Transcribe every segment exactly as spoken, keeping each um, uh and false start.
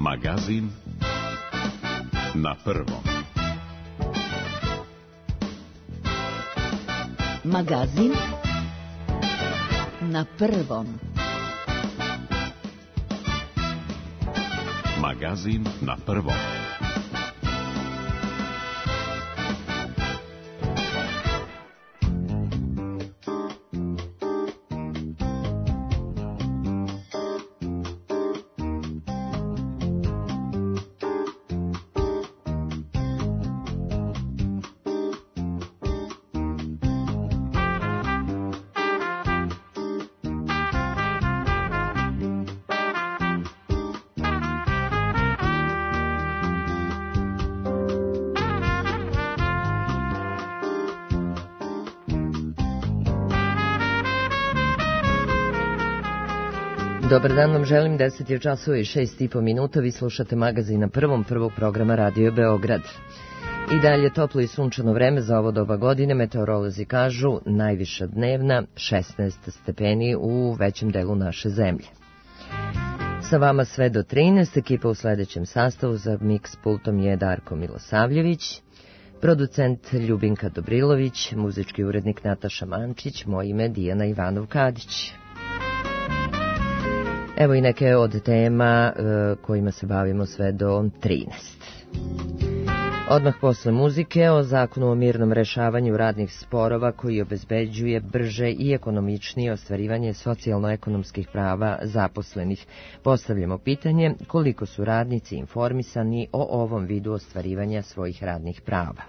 Magazin na prvom. Magazin na prvom. Magazin na prvom. Dobar dan vam želim, deset je časova i šest i po minuta, vi slušate magazin na prvom prvog programa Radio Beograd. I dalje toplo i sunčano vreme za ovo doba godine, meteorolozi kažu najviša dnevna šesnaest stepeni u većem delu naše zemlje. Sa vama sve do trinaest, ekipa u sledećem sastavu za mix pultom je Darko Milosavljević, producent Ljubinka Dobrilović, muzički urednik Nataša Mančić, moje ime Dijana Ivanov-Kadić. Evo i neke od tema e, kojima se bavimo sve do trinaest. Odmah posle muzike o zakonu o mirnom rešavanju radnih sporova koji obezbeđuje brže i ekonomičnije ostvarivanje socijalno-ekonomskih prava zaposlenih. Postavljamo pitanje koliko su radnici informisani o ovom vidu ostvarivanja svojih radnih prava.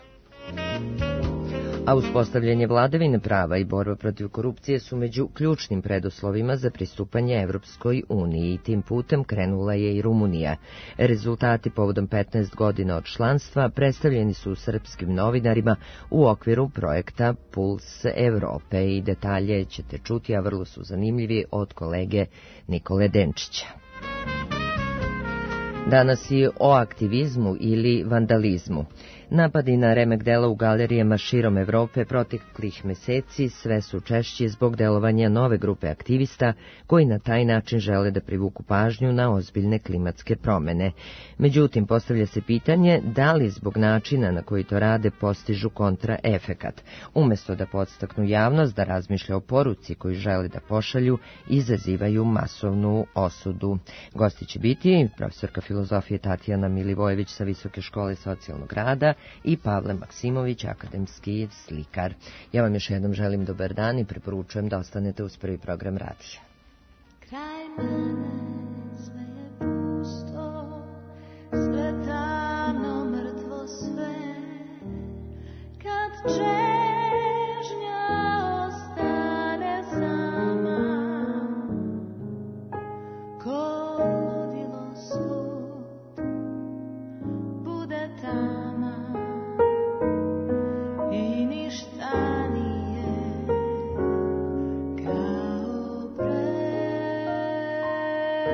A uspostavljanje vladavine prava i borba protiv korupcije su među ključnim preduslovima za pristupanje Evropskoj uniji i tim putem krenula je i Rumunija. Rezultati povodom petnaest godina od članstva predstavljeni su srpskim novinarima u okviru projekta Puls Evrope i detalje ćete čuti, a vrlo su zanimljivi, od kolege Nikole Denčića. Danas je o aktivizmu ili vandalizmu. Napadi na remek dela u galerijama širom Evrope proteklih meseci sve su češći zbog delovanja nove grupe aktivista koji na taj način žele da privuku pažnju na ozbiljne klimatske promene. Međutim, postavlja se pitanje da li zbog načina na koji to rade postižu kontraefekat. Umesto da podstaknu javnost da razmišlja o poruci koju žele da pošalju, izazivaju masovnu osudu. Gosti će biti profesorka filozofije Tatjana Milivojević sa Visoke škole socijalnog rada i Pavle Maksimović, akademski slikar. Ja vam još jednom želim dobar dan i preporučujem da ostanete uz prvi program radija. Kraj mene sve je pusto, sve tamno, mrtvo sve, kad čežnja ostane sama, ko ludilo svud bude tama. I ništa nije kao pre.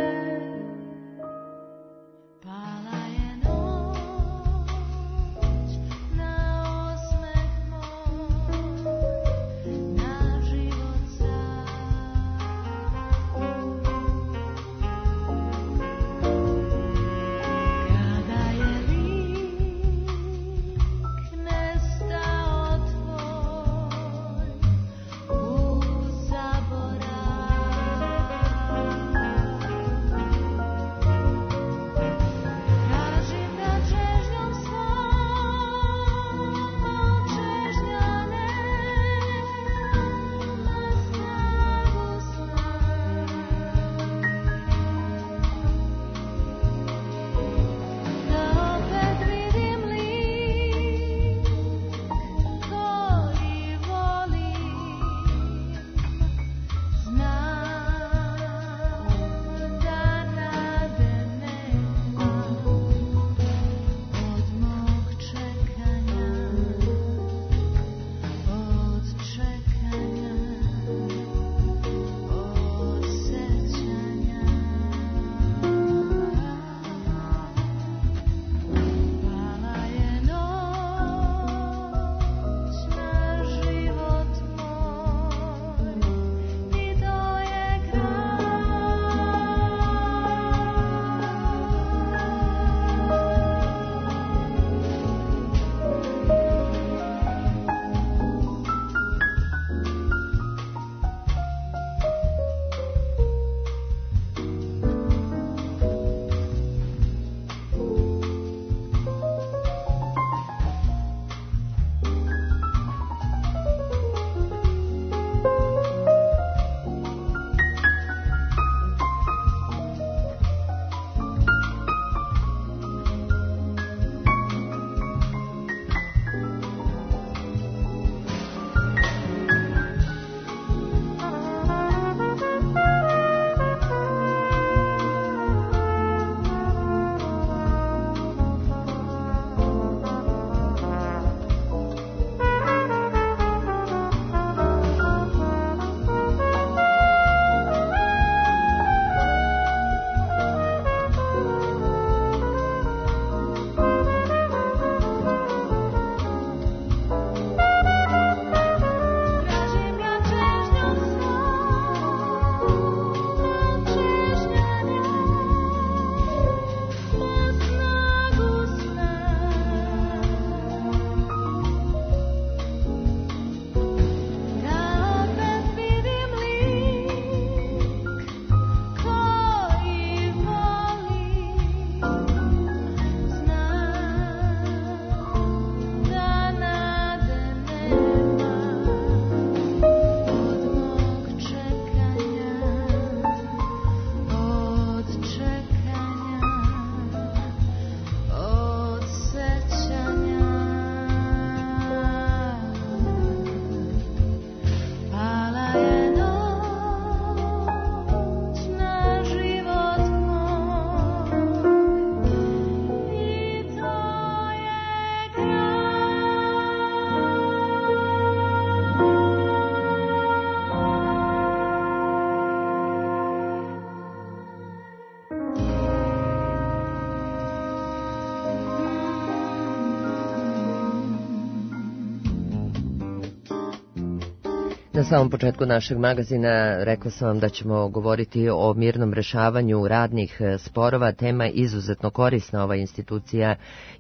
Na samom početku našeg magazina rekla sam vam da ćemo govoriti o mirnom rešavanju radnih sporova. Tema je izuzetno korisna. Ova institucija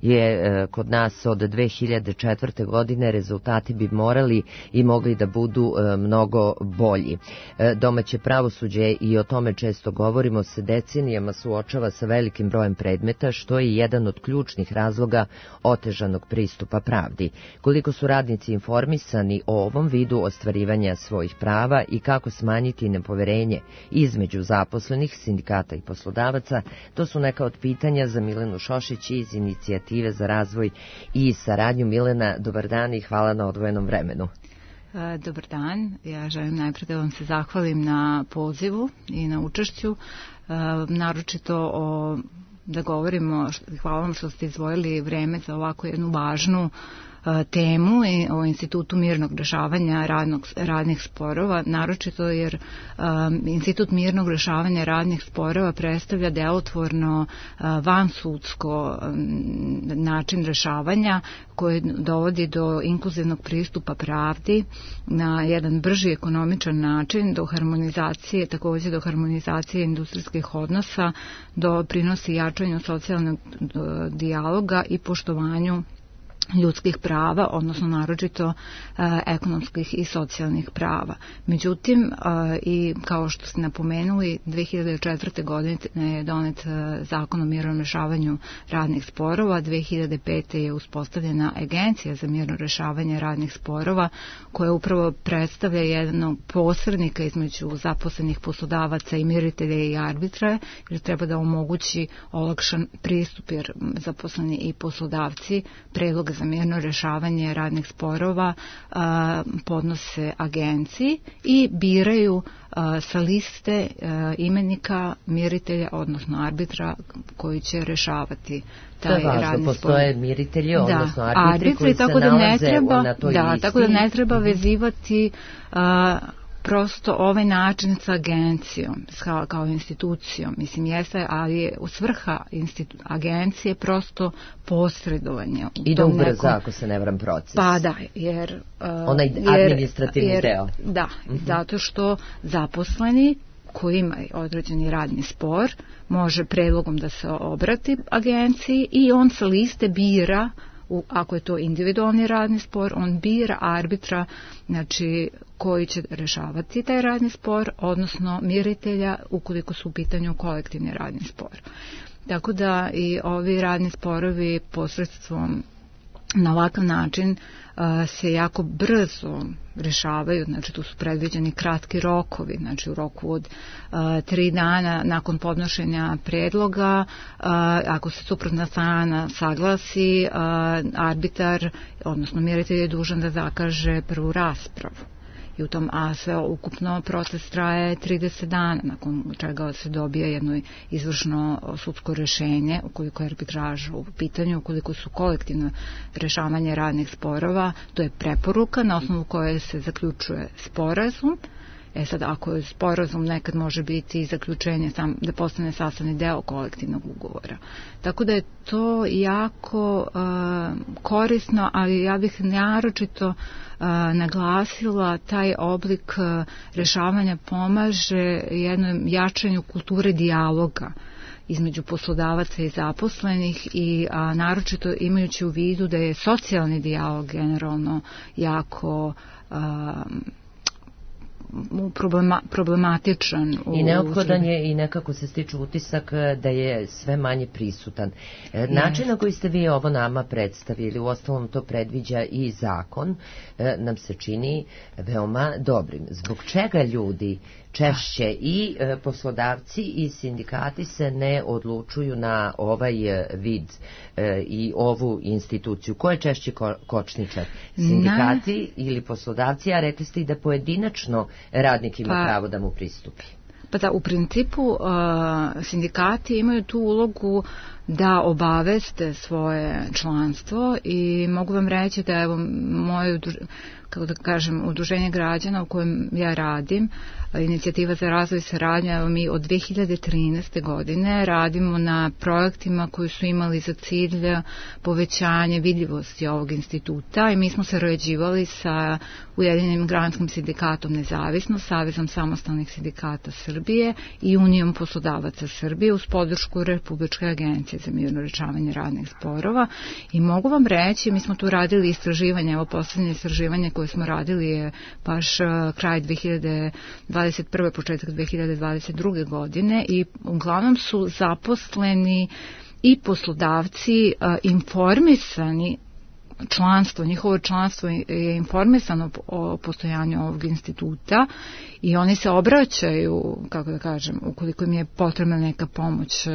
je kod nas od dve hiljade četvrte. godine. Rezultati bi morali i mogli da budu mnogo bolji. Domaće pravosuđe, i o tome često govorimo, se decenijama suočava sa velikim brojem predmeta, što je jedan od ključnih razloga otežanog pristupa pravdi. Koliko su radnici informisani o ovom vidu ostvarivanja svojih prava i kako smanjiti nepoverenje između zaposlenih, sindikata i poslodavaca, to su neka od pitanja za Milenu Šošić iz Inicijative za razvoj i saradnju. Milena, dobar dan i hvala na odvojenom vremenu. Dobar dan, ja želim najprej da vam se zahvalim na pozivu i na učešću, naročito o, da govorimo, hvala vam što ste izdvojili vreme za ovako jednu važnu temu o Institutu mirnog rešavanja radnog, radnih sporova, naročito jer um, Institut mirnog rešavanja radnih sporova predstavlja delotvorno uh, vansudsko um, način rešavanja koji dovodi do inkluzivnog pristupa pravdi na jedan brži ekonomičan način, do harmonizacije, takođe do harmonizacije industrijskih odnosa, do prinosi jačanju socijalnog dijaloga i poštovanju ljudskih prava, odnosno naročito e, ekonomskih i socijalnih prava. Međutim, e, i kao što ste napomenuli, dve hiljade četvrte. godine je donet e, zakon o mirnom rešavanju radnih sporova, dve hiljade pete. je uspostavljena Agencija za mirno rešavanje radnih sporova, koja upravo predstavlja jednog posrednika između zaposlenih poslodavaca i miritelja i arbitra, jer treba da omogući olakšan pristup, jer zaposleni i poslodavci predloga za mirno rešavanje radnih sporova a, podnose agenciji i biraju a, sa liste a, imenika miritelja, odnosno arbitra koji će rešavati taj važno, radni spor. Postoje miritelji, da, odnosno arbitri, arbitri koji se tako da nalaze ne treba, na toj da, listi. tako da ne treba vezivati a, prosto ovaj način sa agencijom, kao, kao institucijom, mislim jeste, ali je u svrha institu, agencije prosto posredovanje. I da ubrza, nekom, ako se ne varam, proces. Pa da, jer... Uh, onaj administrativni jer, deo. Da, uh-huh. Zato što zaposleni koji ima određeni radni spor može predlogom da se obrati agenciji i on sa liste bira, U, ako je to individualni radni spor, on bira arbitra, znači koji će rešavati taj radni spor, odnosno miritelja ukoliko su u pitanju kolektivni radni spor. Tako da i ovi radni sporovi posredstvom na ovakav način uh, se jako brzo rešavaju, znači tu su predviđeni kratki rokovi, znači u roku od uh, tri dana nakon podnošenja predloga, uh, ako se suprotna strana saglasi, uh, arbitar, odnosno miritelj je dužan da zakaže prvu raspravu. I u tom, a sve ukupno proces traje trideset dana, nakon čega se dobije jedno izvršno sudsko rešenje, ukoliko je arbitraža u pitanju, ukoliko su kolektivno rešavanje radnih sporova, to je preporuka na osnovu koje se zaključuje sporazum. E sad, ako je sporazum, nekad može biti zaključenje sam, da postane sastavni deo kolektivnog ugovora. Tako da je to jako uh, korisno, ali ja bih naročito uh, naglasila taj oblik uh, rešavanja pomaže jednom jačanju kulture dijaloga između poslodavaca i zaposlenih i a, naročito imajući u vidu da je socijalni dijalog generalno jako a, Problema, problematičan. I neophodan je i nekako se stiče utisak da je sve manje prisutan. Način na koji ste vi ovo nama predstavili, uostalom to predviđa i zakon, nam se čini veoma dobrim. Zbog čega ljudi češće i poslodavci i sindikati se ne odlučuju na ovaj vid i ovu instituciju? Ko je češće kočničar? Sindikati na... ili poslodavci? A rekli ste i da pojedinačno radnik ima pa, pravo da mu pristupi. Pa da, u principu uh, sindikati imaju tu ulogu da obaveste svoje članstvo i mogu vam reći da evo moje, kako da kažem, udruženje građana u kojem ja radim inicijativa za razvoj saradnje. Evo mi od dve hiljade trinaeste. godine radimo na projektima koji su imali za cilj povećanje vidljivosti ovog instituta i mi smo sarađivali sa Ujedinjenim granskim sindikatom Nezavisnost, Savezom samostalnih sindikata Srbije i Unijom poslodavaca Srbije uz podršku Republičke agencije za mirno rešavanje radnih sporova. I mogu vam reći, mi smo tu radili istraživanje, evo poslednje istraživanje koje smo radili je baš kraj dve hiljade dvadeset prve. početak dve hiljade dvadeset druge. godine i uglavnom su zaposleni i poslodavci informisani, članstvo, njihovo članstvo je informisano o postojanju ovog instituta i oni se obraćaju, kako da kažem, ukoliko im je potrebna neka pomoć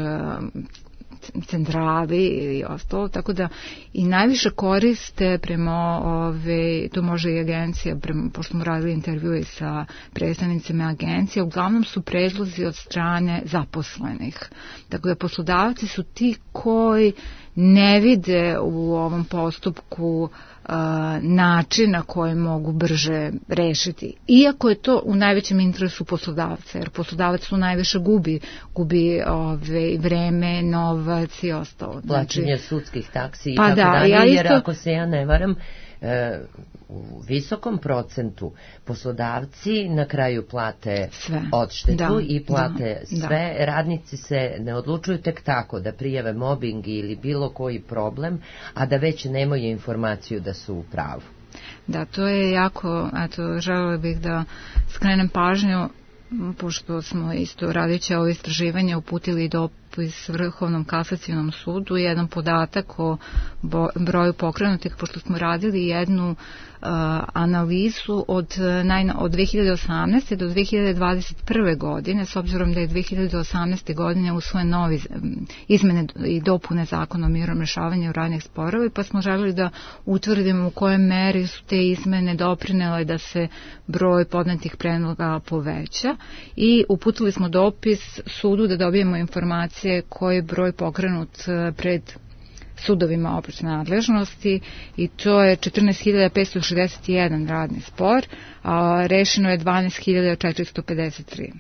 centrali i ostalo, tako da i najviše koriste prema ove, to može i agencija, prema, pošto smo radili intervjue sa predstavnicima agencije, uglavnom su predlozi od strane zaposlenih. Tako da poslodavci su ti koji ne vide u ovom postupku a, način na koji mogu brže rešiti. Iako je to u najvećem interesu poslodavca, jer poslodavac tu najviše gubi, gubi ove, vreme, novac i ostalo. Plaćanje znači, sudskih taksi i pa tako da, dalje, ja jer isto... ako se ja ne varam, e, u visokom procentu poslodavci na kraju plate sve. odštetu da, i plate da, sve. Da. Radnici se ne odlučuju tek tako da prijave mobing ili bilo koji problem, a da već nemaju informaciju da su u pravu. Da, to je jako, eto, želela bih da skrenem pažnju, pošto smo isto radeći ovo istraživanje uputili dopis Vrhovnom kasacionom sudu, jedan podatak o broju pokrenutih, pošto smo radili jednu uh, analizu od, najna, od dve hiljade osamnaeste. do dve hiljade dvadeset prve. godine, s obzirom da je dve hiljade osamnaeste. godine usvojen novi izmene i dopune zakona o mirnom rešavanju radnih sporova, pa smo želeli da utvrdimo u kojoj meri su te izmene doprinele da se broj podnetih predloga poveća i uputili smo dopis sudu da dobijemo informacije koji je broj pokrenut pred sudovima opšte nadležnosti i to je četrnaest hiljada petsto šezdeset jedan radni spor, a rešeno je dvanaest hiljada četiristo pedeset tri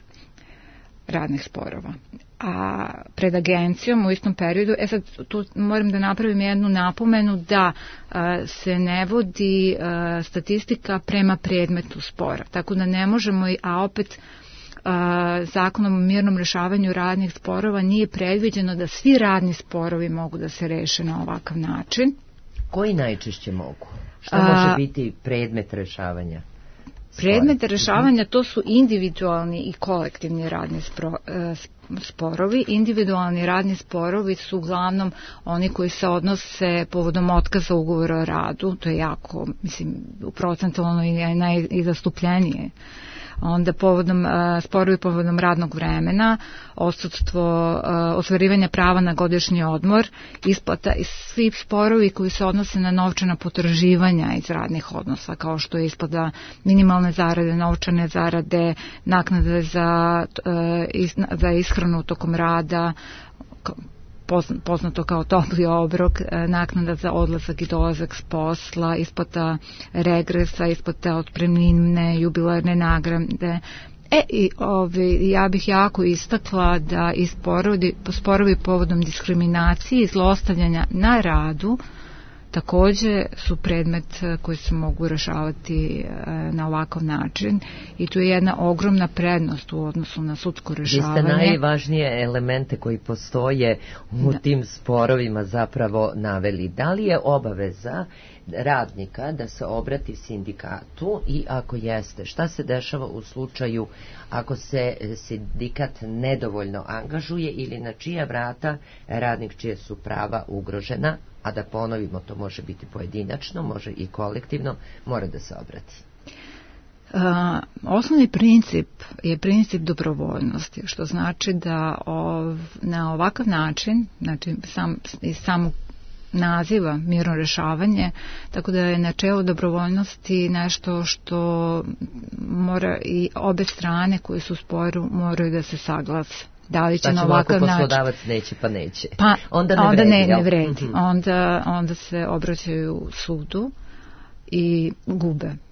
radnih sporova. A pred agencijom u istom periodu, e sad tu moram da napravim jednu napomenu da a, se ne vodi a, statistika prema predmetu spora, tako da ne možemo, a opet a, zakonom o mirnom rešavanju radnih sporova nije predviđeno da svi radni sporovi mogu da se reše na ovakav način. Koji najčešće mogu? Šta može biti predmet rešavanja? Predmet rešavanja to su individualni i kolektivni radni spro, sporovi. Individualni radni sporovi su uglavnom oni koji se odnose povodom otkaza ugovora o radu, to je jako, mislim, procentualno i najzastupljenije. Onda povodom, sporovi povodom radnog vremena, odsudstvo, ostvarivanje prava na godišnji odmor, isplata i svi sporovi koji se odnose na novčana potraživanja iz radnih odnosa, kao što je isplata minimalne zarade, novčane zarade, naknade za, za ishranu tokom rada, poznato kao topli obrok, naknada za odlazak i dolazak s posla, isplata regresa, isplata otpremnine, jubilarne nagrade. E, i ovi, ja bih jako istakla da i sporovi, sporovi povodom diskriminacije i zlostavljanja na radu takođe su predmet koji se mogu rešavati na ovakav način i tu je jedna ogromna prednost u odnosu na sudsko rešavanje. Vi ste najvažnije elemente koji postoje u da. tim sporovima zapravo naveli. Da li je obaveza radnika da se obrati sindikatu i ako jeste, šta se dešava u slučaju ako se sindikat nedovoljno angažuje ili na čija vrata radnik čije su prava ugrožena, a da ponovimo, to može biti pojedinačno, može i kolektivno, mora da se obrati? Uh, osnovni princip je princip dobrovoljnosti, što znači da ov, na ovakav način, znači sam, iz samog naziva mirno rešavanje, tako da je načelo dobrovoljnosti nešto što mora i obe strane koje su u sporu moraju da se saglase. Da li će znači, na ovakav način... Znači, poslodavac neće, pa neće. Pa, onda ne onda vredi. Ne, ne vredi. Mm-hmm. Onda, onda se obraćaju sudu i gube.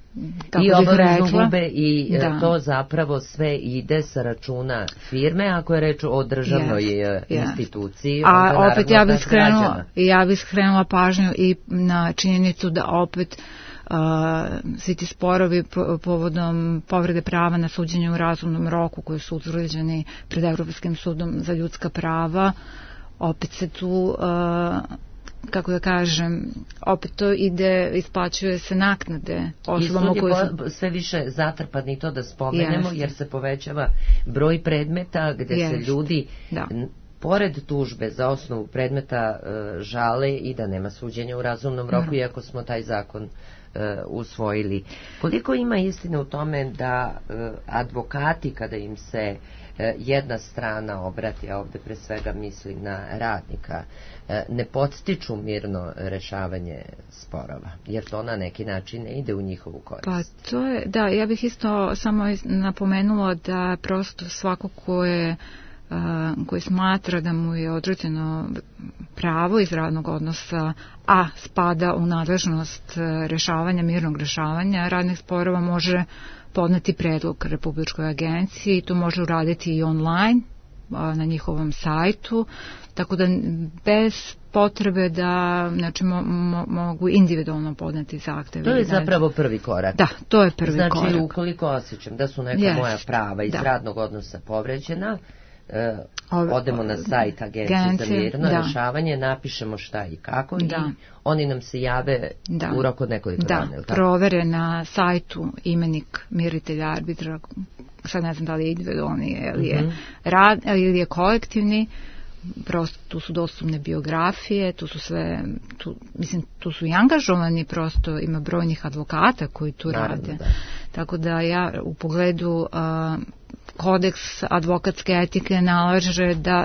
kako I bih obavezno rekla, gube i da. to zapravo sve ide sa računa firme, ako je reč o državnoj Yes, yes. instituciji. A onda opet naravno ja bih od skrenula, građana. ja bih skrenula pažnju i na činjenicu da opet Uh, svi ti sporovi po, povodom povrede prava na suđenje u razumnom roku koji su utvrđeni pred Evropskim sudom za ljudska prava, opet se tu uh, kako da kažem, opet to ide, isplaćuje se naknade osobama koje su... I sud je sve više zatrpan i to da spomenemo, Jeste. jer se povećava broj predmeta gde Jeste. se ljudi... Da. Pored tužbe za osnovu predmeta e, žale i da nema suđenja u razumnom roku, Naravno. iako smo taj zakon e, usvojili. Koliko ima istine u tome da e, advokati, kada im se e, jedna strana obrati, a ovde pre svega mislim na radnika, e, ne podstiču mirno rešavanje sporova, jer to na neki način ne ide u njihovu korist. Pa to je, da, ja bih isto samo napomenula da prosto svako ko je koji smatra da mu je određeno pravo iz radnog odnosa, a spada u nadležnost rešavanja, mirnog rešavanja radnih sporova, može podneti predlog Republičkoj agenciji i to može uraditi i online na njihovom sajtu, tako da bez potrebe da znači, mo, mo, mogu individualno podneti zahteve. To je zapravo prvi korak. Da, to je prvi znači, korak. Znači, ukoliko osjećam da su neka yes. moja prava iz da. radnog odnosa povređena, Uh, odemo na sajt Agencije Agencije, za mirno da. rešavanje, napišemo šta i kako da. i oni nam se jave da. u roku od nekoliko da. dana. Da, provere na sajtu imenik miritelja arbitra, sad ne znam da li je individualni ili je, mm-hmm. rad, ili je kolektivni, prosto tu su dostupne biografije, tu su sve, tu, mislim, tu su i angažovani, prosto ima brojnih advokata koji tu Naravno, rade. Da. Tako da ja u pogledu uh, kodeks advokatske etike nalaže da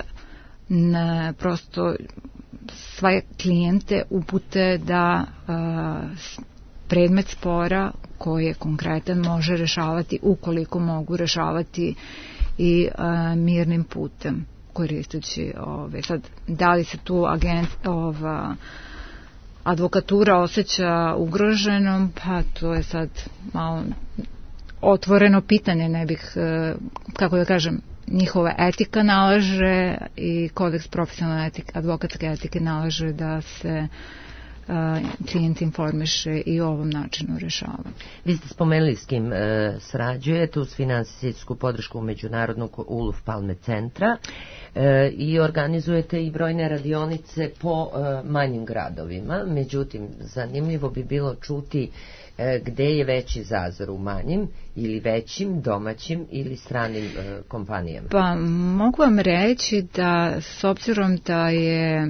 ne, prosto svoje klijente upute da uh, predmet spora koji je konkretan može rešavati ukoliko mogu rešavati i uh, mirnim putem koristeći ove. Sad, da li se tu agent, ova, advokatura osjeća ugroženom, pa to je sad malo otvoreno pitanje, ne bih, kako da kažem, njihova etika nalaže i kodeks profesionalne etike, advokatske etike nalaže da se klijent informiše i o ovom načinu rešavanja. Vi ste spomenuli s kim e, srađujete uz finansijsku podršku Međunarodnog Uluf Palme centra e, i organizujete i brojne radionice po e, manjim gradovima. Međutim, zanimljivo bi bilo čuti e, gde je veći zazor, u manjim ili većim, domaćim ili stranim e, kompanijama. Pa mogu vam reći da s obzirom da je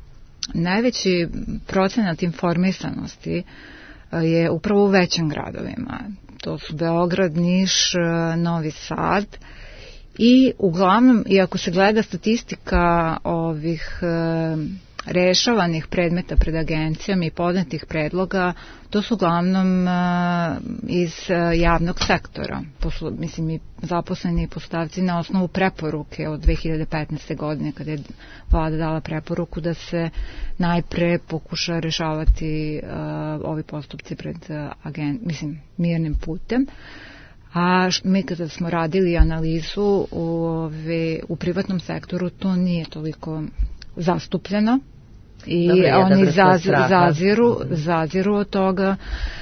najveći procenat informisanosti je upravo u većim gradovima. To su Beograd, Niš, Novi Sad i uglavnom, iako se gleda statistika ovih rešavanih predmeta pred agencijama i podnetih predloga, to su uglavnom iz javnog sektora. Poslu, mislim, i zaposleni i poslodavci na osnovu preporuke od dve hiljade petnaeste. godine, kada je vlada dala preporuku da se najpre pokuša rešavati uh, ovi postupci pred uh, agen, mislim, mirnim putem. A mi kada smo radili analizu u, ove, u privatnom sektoru, to nije toliko zastupljeno i Dobre, oni zaz, zaziru, zaziru od toga,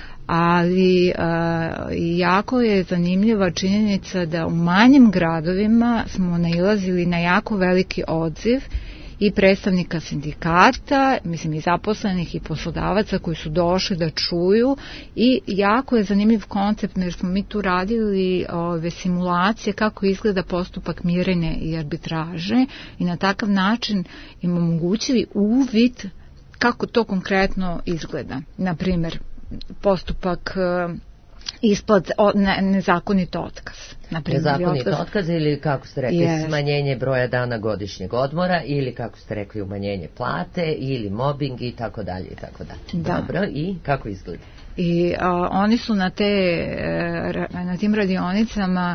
ali a, jako je zanimljiva činjenica da u manjim gradovima smo nailazili na jako veliki odziv i predstavnika sindikata, mislim i zaposlenih i poslodavaca koji su došli da čuju i jako je zanimljiv koncept jer smo mi tu radili ove simulacije kako izgleda postupak mirenja i arbitraže i na takav način im omogućili uvid kako to konkretno izgleda. Naprimjer, postupak ispod ne, nezakonit otkaz. Naprimjer, nezakonit otkaz, otkaz ili kako ste rekli yes. smanjenje broja dana godišnjeg odmora ili kako ste rekli umanjenje plate ili mobbing i tako dalje i tako dalje. Da. Dobro, i kako izgleda? I a, oni su na te na tim radionicama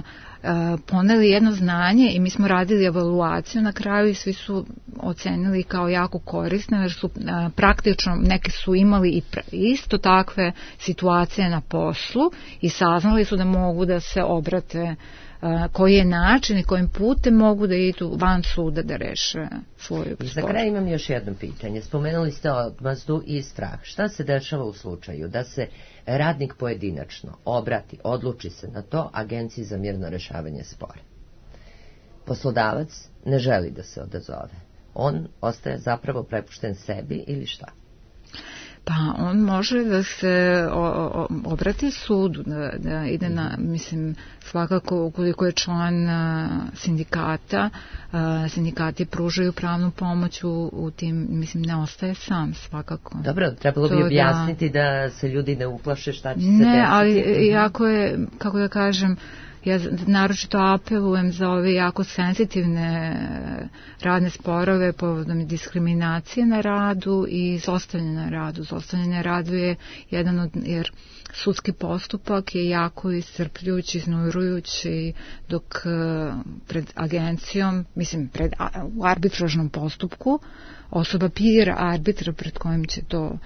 poneli jedno znanje i mi smo radili evaluaciju na kraju i svi su ocenili kao jako korisne jer su praktično, neki su imali i isto takve situacije na poslu i saznali su da mogu da se obrate, koji je način i kojim putem mogu da idu van suda da reše svoju spor. Za kraj imam još jedno pitanje. Spomenuli ste odmazdu i strah. Šta se dešava u slučaju da se radnik pojedinačno obrati, odluči se na to Agenciji za mirno rešavanje spora? Poslodavac ne želi da se odazove. On ostaje zapravo prepušten sebi ili šta? Pa on može da se o, o, obrati sudu, da, da ide na, mislim, svakako ukoliko je član a, sindikata, a, sindikati pružaju pravnu pomoć u, u tim, mislim, ne ostaje sam svakako. Dobro, trebalo bi objasniti da, da se ljudi ne uplaše šta će se ne, desiti. Ne, ali jako je, kako da kažem, ja naročito apelujem za ove jako senzitivne radne sporove povodom diskriminacije na radu i zlostavljanja na radu. Zlostavljanje na radu je jedan od, jer sudski postupak je jako iscrpljujući, iznurujući, dok pred agencijom, mislim pred u arbitražnom postupku, osoba bira arbitra pred kojim će to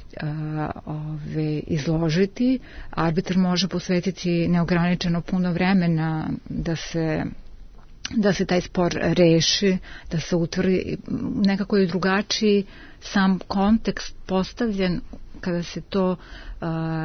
Ove, izložiti. Arbitr može posvetiti neograničeno puno vremena da se da se taj spor reši, da se utvrdi nekako je drugačiji sam kontekst postavljen kada se to uh,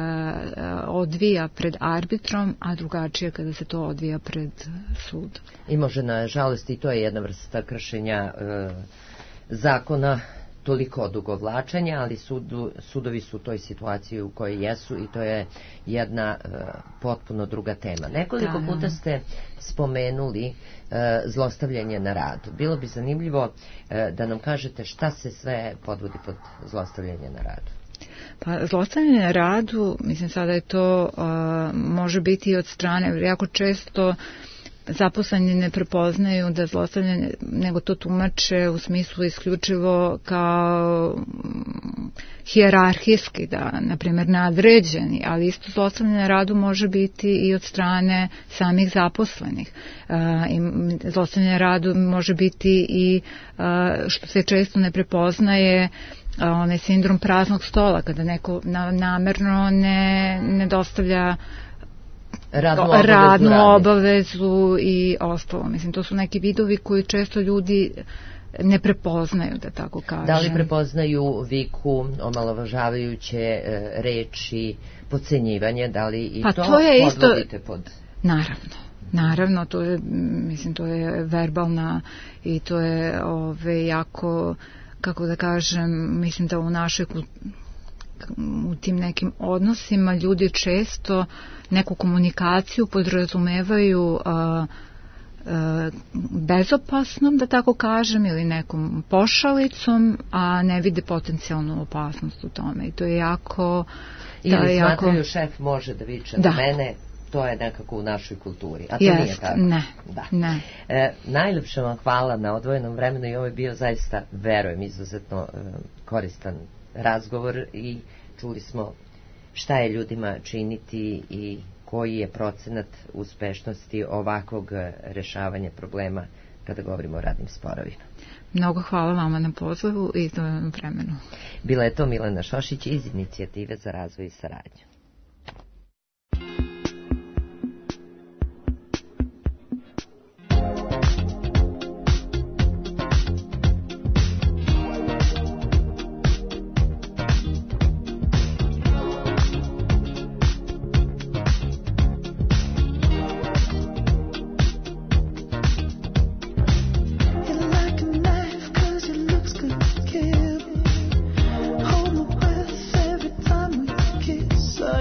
odvija pred arbitrom, a drugačije kada se to odvija pred sudom. I može, na žalost, i to je jedna vrsta kršenja uh, zakona, toliko odugovlačenja, ali sudu, sudovi su u toj situaciji u kojoj jesu i to je jedna uh, potpuno druga tema. Nekoliko da, puta ste spomenuli uh, zlostavljanje na radu. Bilo bi zanimljivo uh, da nam kažete šta se sve podvodi pod zlostavljanje na radu. Pa zlostavljanje na radu, mislim sada je to, uh, može biti i od strane, jako često zaposleni ne prepoznaju da zlostavljanje, nego to tumače u smislu isključivo kao hijerarhijski, da, na primjer, nadređeni, ali isto zlostavljanje na radu može biti i od strane samih zaposlenih. Uh, i zlostavljanje na radu može biti i, uh, što se često ne prepoznaje, onaj sindrom praznog stola, kada neko namerno ne, ne dostavlja radnu obavezu, radnu obavezu i ostalo. Mislim, to su neki vidovi koji često ljudi ne prepoznaju, da tako kažem. Da li prepoznaju viku, omalovažavajuće e, reči, podcenjivanje, da li i pa to, to je podvodite isto, pod... Naravno. Naravno, to je, mislim, to je verbalna i to je ove, jako, kako da kažem, mislim da u našoj u tim nekim odnosima ljudi često neku komunikaciju podrazumevaju a, a, bezopasnom, da tako kažem, ili nekom pošalicom, a ne vide potencijalnu opasnost u tome. I to je jako... Ili smatraju jako... šef može da viče da. na mene, to je nekako u našoj kulturi. A to Jest, nije tako. Ne, da. ne. E, najljepša vam hvala na odvojenom vremenu i ovo je bio zaista, verujem, izuzetno e, koristan razgovor i čuli smo šta je ljudima činiti i koji je procenat uspešnosti ovakvog rešavanja problema kada govorimo o radnim sporovima. Mnogo hvala vama na pozivu i na vremenu. Bila je to Milena Šošić iz Inicijative za razvoj i saradnju. So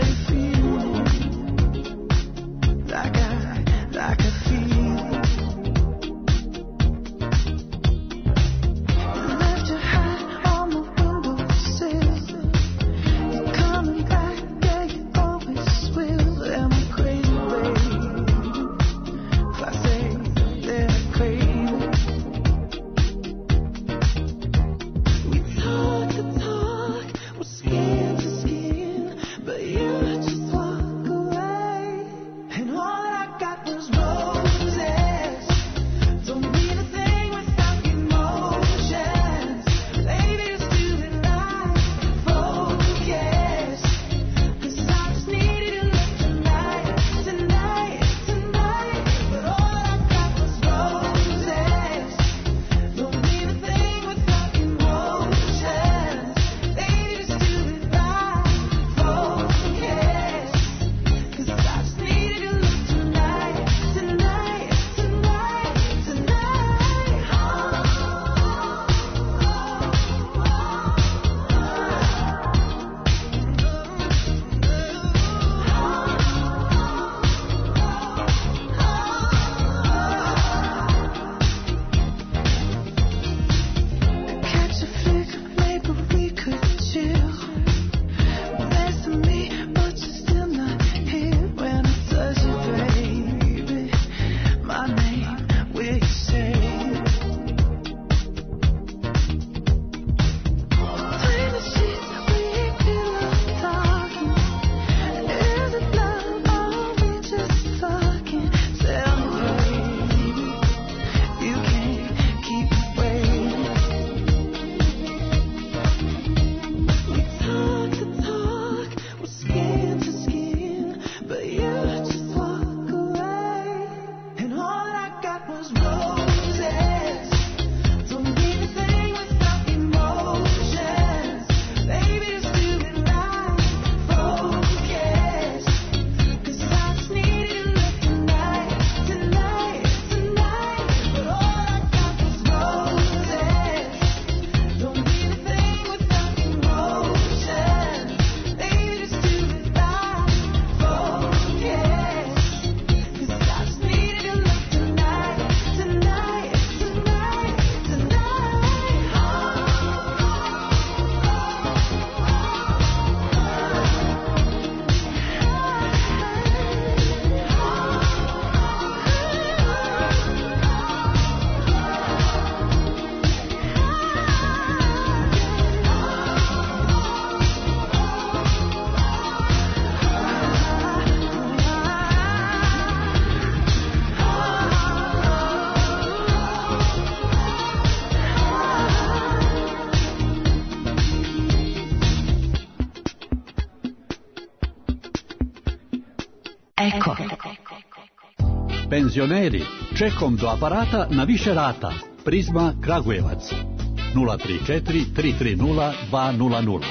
Penzioneri, čekom do aparata na više rata. Prizma Kragujevac. nula tri četiri tri tri nula dva nula nula.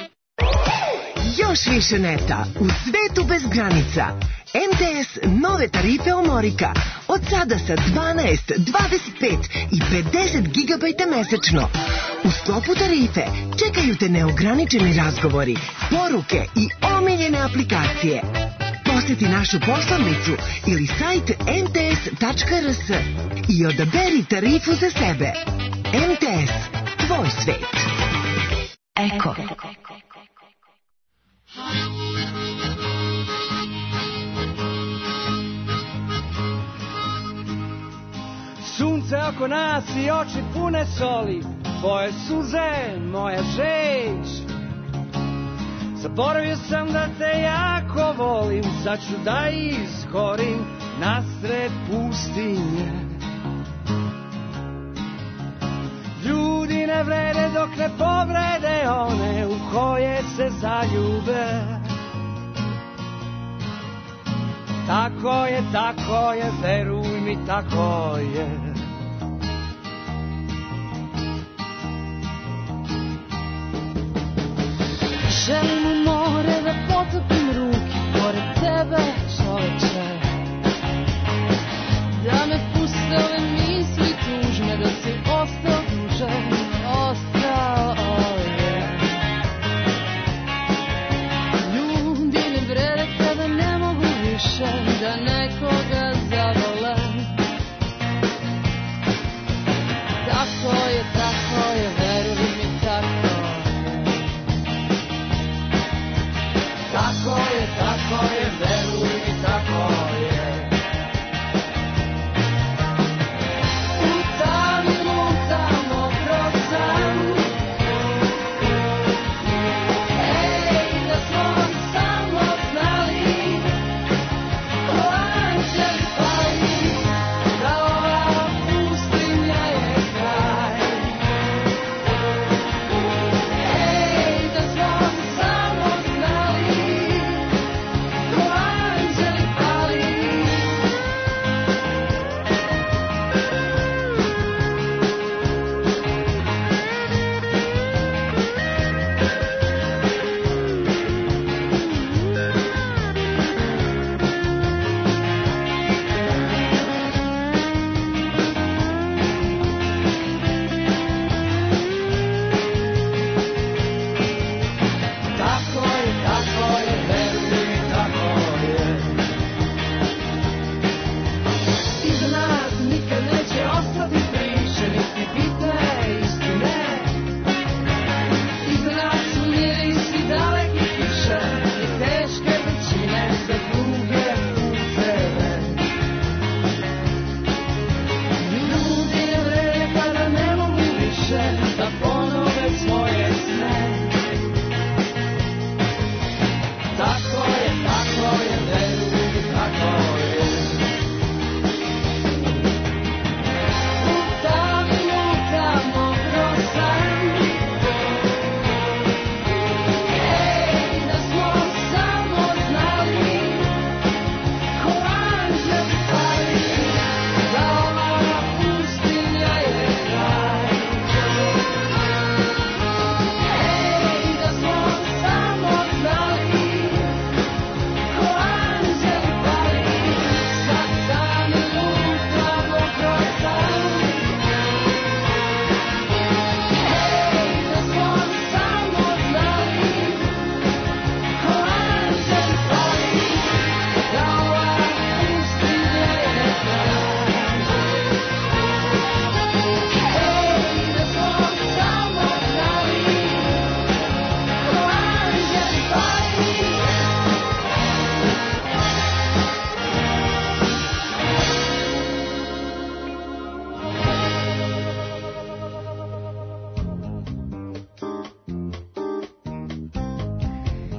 Još više neta u svetu bez granica. M T S nove tarife Omorika. Od sada sa dvanaest, dvadeset pet i pedeset gigabajta mesečno. U sklopu tarife čekaju te neograničeni razgovori, poruke i omiljene aplikacije. Posjeti našu poslovnicu ili sajt em te es tačka er es i odaberi tarifu za sebe. M T S, tvoj svet. Eko. Sunce oko nas i oči pune soli, tvoje suze, moja žeć. Zaboravio sam da te jako volim, sad ću da izgorim nasred pustinje. Ljudi ne vrede dok ne povrede one u koje se zaljube. Tako je, tako je, veruj mi, tako je. Želim u more da potopim ruke pored tebe, čoveče. Da me puste ove misli tužne, da si ostao duže, ostao je. Ljudi ne vrede kada ne mogu više da nekoga zavole.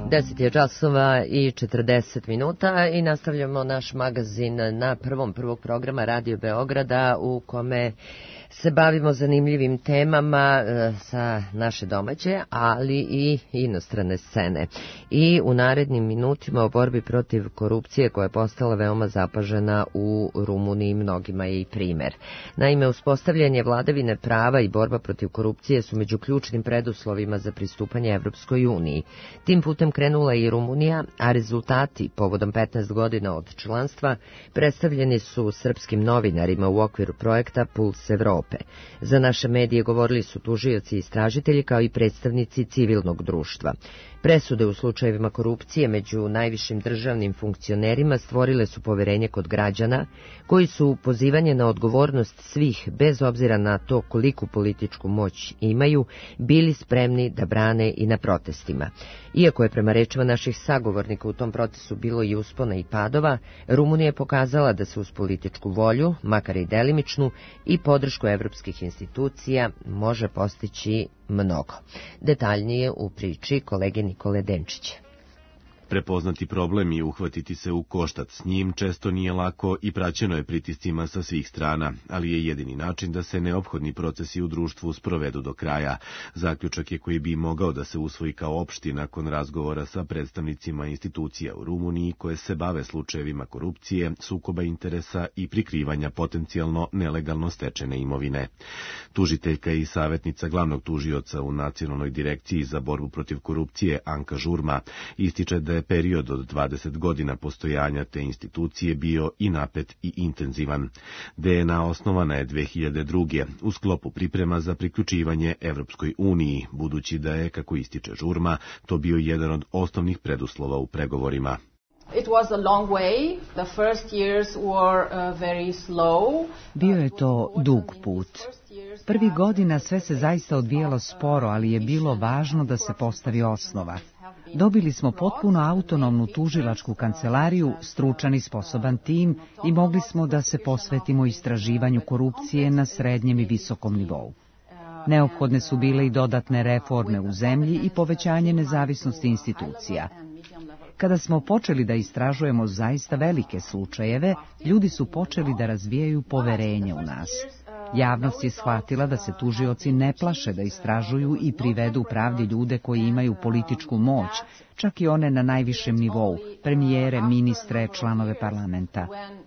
deset je časova i četrdeset minuta i nastavljamo naš magazin na prvom prvog programa Radio Beograda u kome se bavimo zanimljivim temama e, sa naše domaće, ali i inostrane scene. I u narednim minutima o borbi protiv korupcije koja je postala veoma zapažena u Rumuniji, mnogima je i primer. Naime, uspostavljanje vladavine prava i borba protiv korupcije su među ključnim preduslovima za pristupanje Evropskoj uniji. Tim putem krenula i Rumunija, a rezultati povodom petnaest godina od članstva predstavljeni su srpskim novinarima u okviru projekta Puls Evrope. Za naše medije govorili su tužioci i istražitelji kao i predstavnici civilnog društva. Presude u slučajevima korupcije među najvišim državnim funkcionerima stvorile su poverenje kod građana, koji su pozivanje na odgovornost svih, bez obzira na to koliku političku moć imaju, bili spremni da brane i na protestima. Iako je prema rečima naših sagovornika u tom procesu bilo i uspona i padova, Rumunija je pokazala da se uz političku volju, makar i delimičnu, i podršku evropskih institucija može postići mnogo. Detaljnije u priči kolege Nikole Denčića. Prepoznati problem i uhvatiti se u koštac s njim često nije lako i praćeno je pritiscima sa svih strana, ali je jedini način da se neophodni procesi u društvu sprovedu do kraja. Zaključak je koji bi mogao da se usvoji kao opšti nakon razgovora sa predstavnicima institucija u Rumuniji koje se bave slučajevima korupcije, sukoba interesa i prikrivanja potencijalno nelegalno stečene imovine. Tužiteljka i savjetnica glavnog tužioca u Nacionalnoj direkciji za borbu protiv korupcije Anka Žurma ističe da je period od dvadeset godina postojanja te institucije bio i napet i intenzivan. D N A osnovana je dve hiljade druge. u sklopu priprema za priključivanje Evropskoj uniji, budući da je, kako ističe Žurma, to bio jedan od osnovnih preduslova u pregovorima. It was a long way. The first years were uh, very slow. Bio je to dug put. Prvi godina sve se zaista odvijalo sporo, ali je bilo važno da se postavi osnova. Dobili smo potpuno autonomnu tužilačku kancelariju, stručan i sposoban tim i mogli smo da se posvetimo istraživanju korupcije na srednjem i visokom nivou. Neophodne su bile i dodatne reforme u zemlji i povećanje nezavisnosti institucija. Kada smo počeli da istražujemo zaista velike slučajeve, ljudi su počeli da razvijaju poverenje u nas. Javnost je shvatila da se tužioci ne plaše da istražuju i privedu pravdi ljude koji imaju političku moć, čak i one na najvišem nivou, premijere, ministre, članove parlamenta.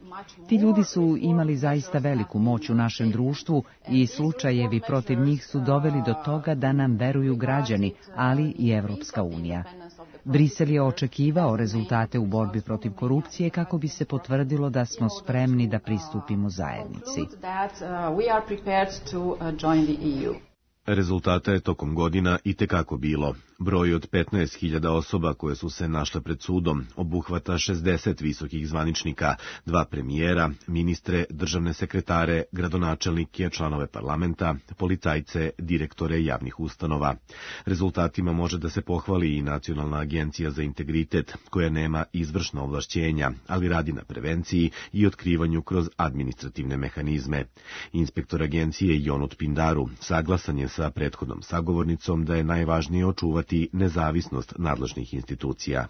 Ti ljudi su imali zaista veliku moć u našem društvu i slučajevi protiv njih su doveli do toga da nam veruju građani, ali i Evropska unija. Brisel je očekivao rezultate u borbi protiv korupcije kako bi se potvrdilo da smo spremni da pristupimo zajednici. Rezultata je tokom godina i tekako bilo. Broj od petnaest hiljada osoba koje su se našle pred sudom obuhvata šezdeset visokih zvaničnika, dva premijera, ministre, državne sekretare, gradonačelnike, članove parlamenta, policajce, direktore javnih ustanova. Rezultatima može da se pohvali i Nacionalna agencija za integritet, koja nema izvršna ovlašćenja, ali radi na prevenciji i otkrivanju kroz administrativne mehanizme. Inspektor agencije Jonut Pindaru saglasan je sa prethodnom sagovornicom da je najvažnije očuvati nezavisnost nadležnih institucija.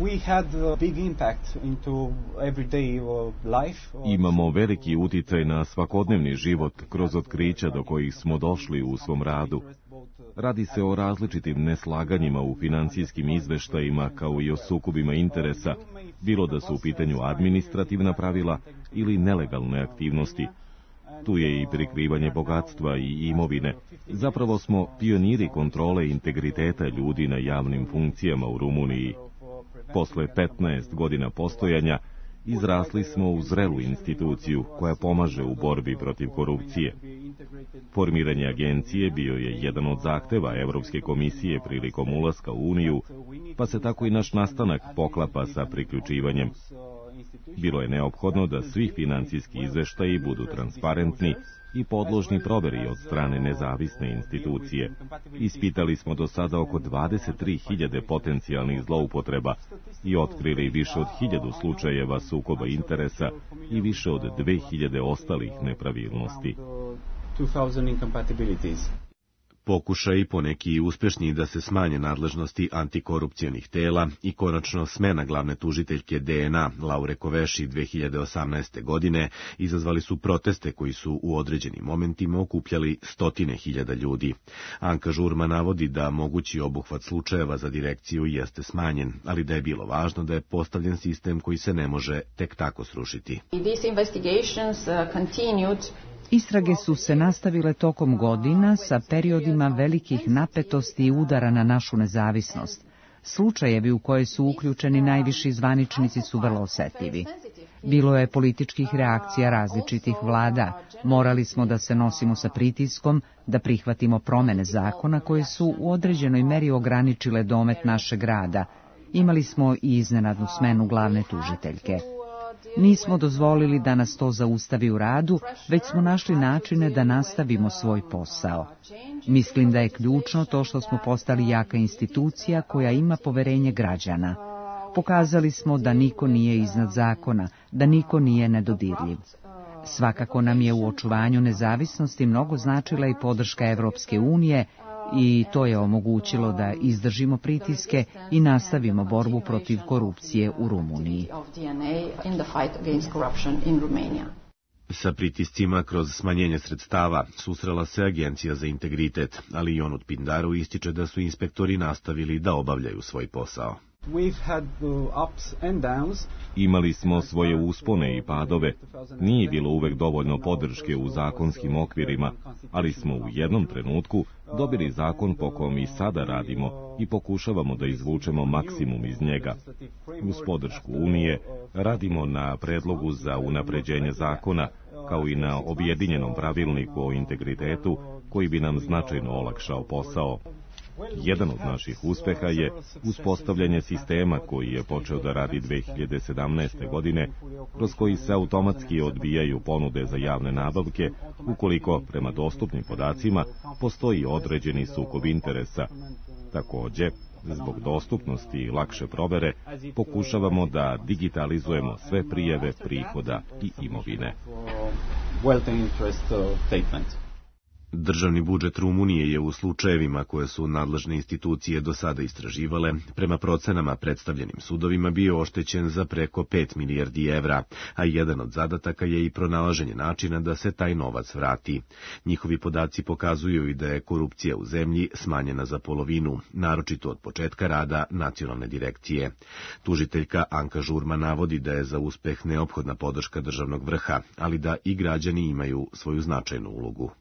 Imamo veliki uticaj na svakodnevni život kroz otkrića do kojih smo došli u svom radu. Radi se o različitim neslaganjima u financijskim izveštajima kao i o sukobima interesa, bilo da su u pitanju administrativna pravila ili nelegalne aktivnosti. Tu je i prikrivanje bogatstva i imovine. Zapravo smo pioniri kontrole integriteta ljudi na javnim funkcijama u Rumuniji. Posle petnaest godina postojanja izrasli smo u zrelu instituciju koja pomaže u borbi protiv korupcije. Formiranje agencije bio je jedan od zahteva Evropske komisije prilikom ulaska u Uniju, pa se tako i naš nastanak poklapa sa priključivanjem. Bilo je neophodno da svi financijski izveštaji budu transparentni i podložni proveri od strane nezavisne institucije. Ispitali smo do sada oko dvadeset tri hiljade potencijalnih zloupotreba i otkrili više od hiljadu slučajeva sukoba interesa i više od dve hiljade ostalih nepravilnosti. Pokušaj, poneki i uspešni, da se smanje nadležnosti antikorupcionih tela i konačno smena glavne tužiteljke D N A Laure Koveši dve hiljade osamnaeste. godine izazvali su proteste koji su u određenim momentima okupljali stotine hiljada ljudi. Anka Žurma navodi da mogući obuhvat slučajeva za direkciju jeste smanjen, ali da je bilo važno da je postavljen sistem koji se ne može tek tako srušiti. Istrage su se nastavile tokom godina sa periodima velikih napetosti i udara na našu nezavisnost. Slučajevi u koje su uključeni najviši zvaničnici su vrlo osetljivi. Bilo je političkih reakcija različitih vlada. Morali smo da se nosimo sa pritiskom, da prihvatimo promene zakona koje su u određenoj meri ograničile domet našeg rada. Imali smo i iznenadnu smenu glavne tužiteljke. Nismo dozvolili da nas to zaustavi u radu, već smo našli načine da nastavimo svoj posao. Mislim da je ključno to što smo postali jaka institucija koja ima poverenje građana. Pokazali smo da niko nije iznad zakona, da niko nije nedodirljiv. Svakako nam je u očuvanju nezavisnosti mnogo značila i podrška Evropske unije, i to je omogućilo da izdržimo pritiske i nastavimo borbu protiv korupcije u Rumuniji. Sa pritiscima kroz smanjenje sredstava susrela se Agencija za integritet, ali i Onut Pindaru ističe da su inspektori nastavili da obavljaju svoj posao. Imali smo svoje uspone i padove. Nije bilo uvek dovoljno podrške u zakonskim okvirima, ali smo u jednom trenutku dobili zakon po kom i sada radimo i pokušavamo da izvučemo maksimum iz njega. Uz podršku Unije radimo na predlogu za unapređenje zakona, kao i na objedinjenom pravilniku o integritetu, koji bi nam značajno olakšao posao. Jedan od naših uspeha je uspostavljanje sistema koji je počeo da radi dve hiljade sedamnaeste. godine, kroz koji se automatski odbijaju ponude za javne nabavke, ukoliko, prema dostupnim podacima, postoji određeni sukob interesa. Takođe, zbog dostupnosti i lakše provere, pokušavamo da digitalizujemo sve prijave prihoda i imovine. Državni budžet Rumunije je u slučajevima koje su nadležne institucije do sada istraživale, prema procenama predstavljenim sudovima bio oštećen za preko pet milijardi evra, a jedan od zadataka je i pronalaženje načina da se taj novac vrati. Njihovi podaci pokazuju i da je korupcija u zemlji smanjena za polovinu, naročito od početka rada nacionalne direkcije. Tužiteljka Anka Žurma navodi da je za uspeh neophodna podrška državnog vrha, ali da i građani imaju svoju značajnu ulogu.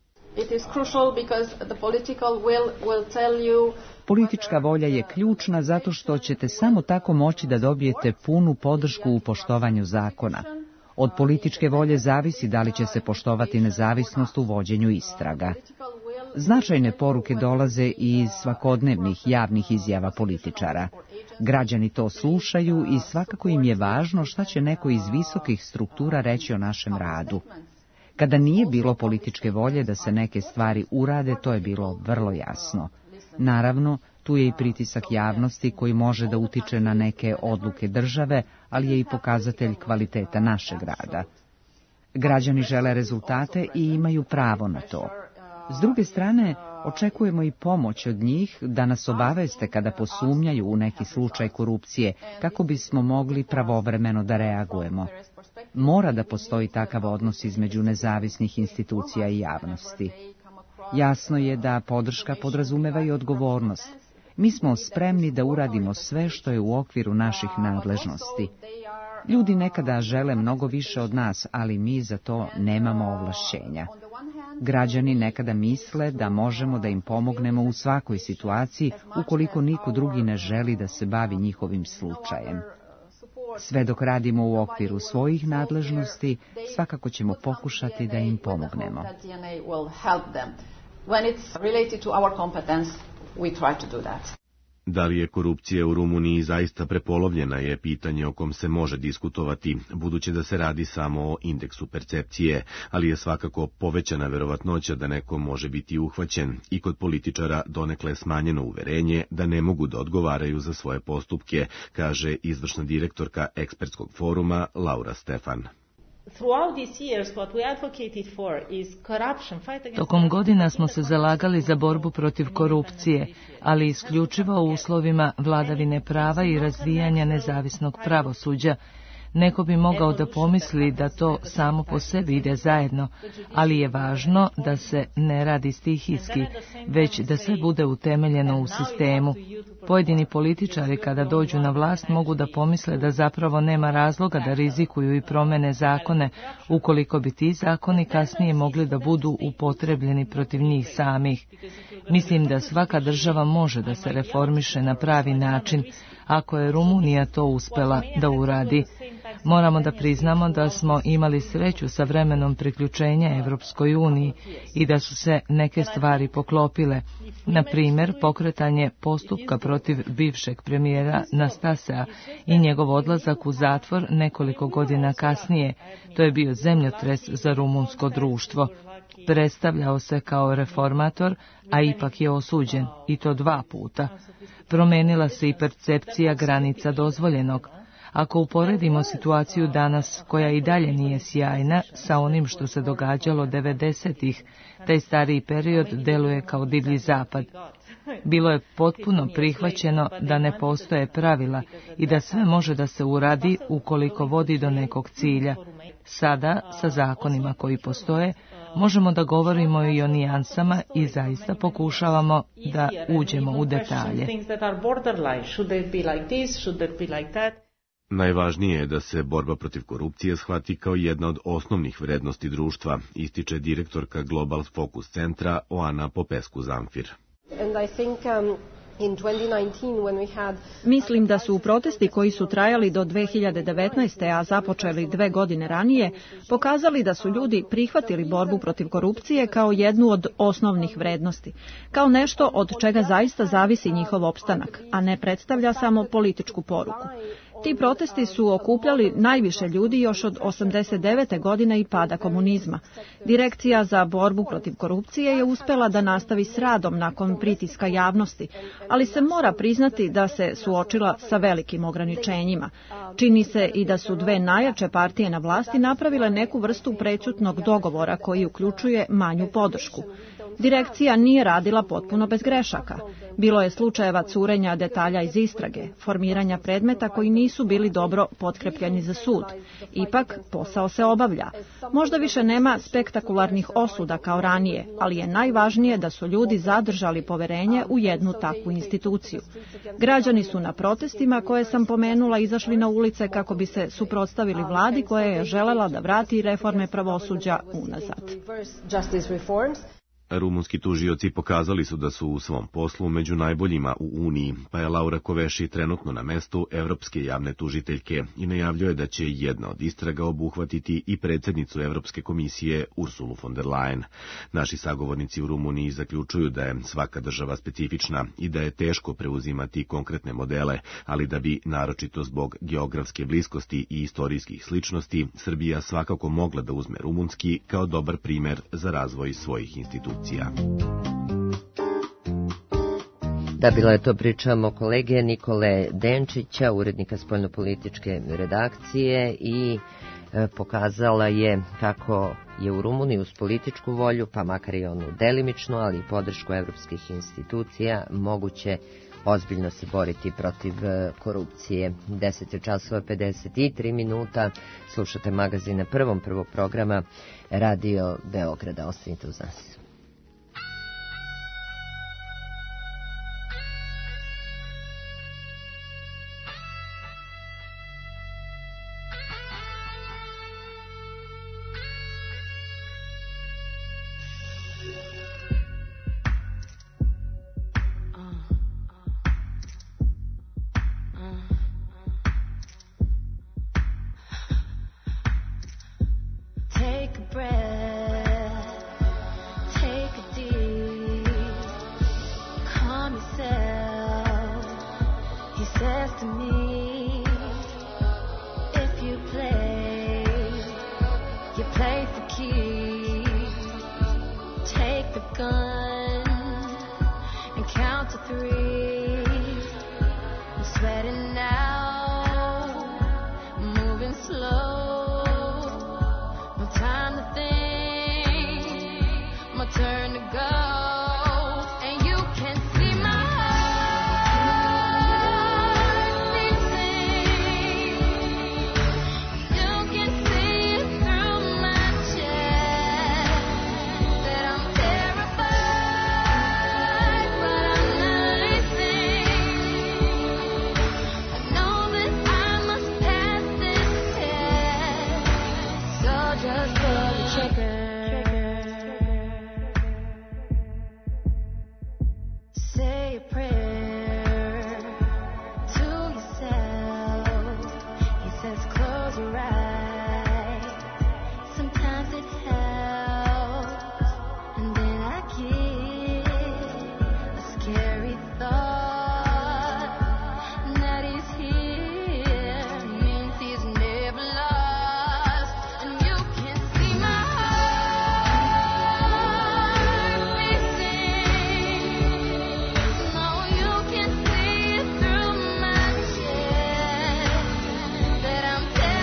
Politička volja je ključna zato što ćete samo tako moći da dobijete punu podršku u poštovanju zakona. Od političke volje zavisi da li će se poštovati nezavisnost u vođenju istraga. Značajne poruke dolaze i iz svakodnevnih javnih izjava političara. Građani to slušaju i svakako im je važno šta će neko iz visokih struktura reći o našem radu. Kada nije bilo političke volje da se neke stvari urade, to je bilo vrlo jasno. Naravno, tu je i pritisak javnosti koji može da utiče na neke odluke države, ali je i pokazatelj kvaliteta našeg rada. Građani žele rezultate i imaju pravo na to. S druge strane, očekujemo i pomoć od njih da nas obaveste kada posumnjaju u neki slučaj korupcije, kako bismo mogli pravovremeno da reagujemo. Mora da postoji takav odnos između nezavisnih institucija i javnosti. Jasno je da podrška podrazumeva i odgovornost. Mi smo spremni da uradimo sve što je u okviru naših nadležnosti. Ljudi nekada žele mnogo više od nas, ali mi za to nemamo ovlašćenja. Građani nekada misle da možemo da im pomognemo u svakoj situaciji ukoliko niko drugi ne želi da se bavi njihovim slučajem. Sve dok radimo u okviru svojih nadležnosti, svakako ćemo pokušati da im pomognemo. Da li je korupcija u Rumuniji zaista prepolovljena je pitanje o kom se može diskutovati, budući da se radi samo o indeksu percepcije, ali je svakako povećana verovatnoća da neko može biti uhvaćen i kod političara donekle smanjeno uverenje da ne mogu da odgovaraju za svoje postupke, kaže izvršna direktorka ekspertskog foruma Laura Stefan. Tokom godina smo se zalagali za borbu protiv korupcije, ali isključivo u uslovima vladavine prava i razvijanja nezavisnog pravosuđa. Neko bi mogao da pomisli da to samo po sebi ide zajedno, ali je važno da se ne radi stihijski, već da sve bude utemeljeno u sistemu. Pojedini političari kada dođu na vlast mogu da pomisle da zapravo nema razloga da rizikuju i promene zakone, ukoliko bi ti zakoni kasnije mogli da budu upotrebljeni protiv njih samih. Mislim da svaka država može da se reformiše na pravi način, ako je Rumunija to uspela da uradi. Moramo da priznamo da smo imali sreću sa vremenom priključenja Evropskoj uniji i da su se neke stvari poklopile. Na primjer, pokretanje postupka protiv bivšeg premijera Nastasea i njegov odlazak u zatvor nekoliko godina kasnije. To je bio zemljotres za rumunsko društvo. Predstavljao se kao reformator, a ipak je osuđen, i to dva puta. Promenila se i percepcija granica dozvoljenog. Ako uporedimo situaciju danas, koja i dalje nije sjajna, sa onim što se događalo devedesetih, taj stariji period deluje kao divlji zapad. Bilo je potpuno prihvaćeno da ne postoje pravila i da sve može da se uradi ukoliko vodi do nekog cilja. Sada, sa zakonima koji postoje, možemo da govorimo i o nijansama i zaista pokušavamo da uđemo u detalje. Najvažnije je da se borba protiv korupcije shvati kao jedna od osnovnih vrednosti društva, ističe direktorka Global Focus centra Oana Popescu-Zamfir. Mislim da su protesti koji su trajali do dve hiljade devetnaeste. a započeli dve godine ranije, pokazali da su ljudi prihvatili borbu protiv korupcije kao jednu od osnovnih vrednosti, kao nešto od čega zaista zavisi njihov opstanak, a ne predstavlja samo političku poruku. Ti protesti su okupljali najviše ljudi još od osamdeset devete. godine i pada komunizma. Direkcija za borbu protiv korupcije je uspela da nastavi s radom nakon pritiska javnosti, ali se mora priznati da se suočila sa velikim ograničenjima. Čini se i da su dve najjače partije na vlasti napravile neku vrstu prećutnog dogovora koji uključuje manju podršku. Direkcija nije radila potpuno bez grešaka. Bilo je slučajeva curenja detalja iz istrage, formiranja predmeta koji nisu bili dobro potkrepljeni za sud. Ipak, posao se obavlja. Možda više nema spektakularnih osuda kao ranije, ali je najvažnije da su ljudi zadržali poverenje u jednu takvu instituciju. Građani su na protestima koje sam pomenula izašli na ulice kako bi se suprotstavili vladi koja je želela da vrati reforme pravosuđa unazad. Rumunski tužioci pokazali su da su u svom poslu među najboljima u Uniji, pa je Laura Koveši trenutno na mestu Evropske javne tužiteljke i najavljuje da će jedna od istraga obuhvatiti i predsjednicu Evropske komisije Ursulu von der Leyen. Naši sagovornici u Rumuniji zaključuju da je svaka država specifična i da je teško preuzimati konkretne modele, ali da bi, naročito zbog geografske bliskosti i istorijskih sličnosti, Srbija svakako mogla da uzme rumunski kao dobar primer za razvoj svojih institucija. Da, bila je to priča o kolege Nikole Denčića, urednika spoljnopolitičke redakcije, i e, pokazala je kako je u Rumuniji uz političku volju, pa makar i onu delimičnu, ali i podršku evropskih institucija, moguće ozbiljno se boriti protiv korupcije. deset časova pedeset tri minuta, slušate magazine Prvom prvog programa Radio Beograda. Ostanite uz nas. turn to gold, and you can see my heart beating. You can see it through my chest that I'm terrified, but I'm not listening. I know that I must pass this test, so just pull the trigger. Say a prayer to yourself. He says close your eyes. Sometimes it helps. And then I get a scary thought that he's here means he's never lost. And you can see my heart beating. No, you can see it through my chest that I'm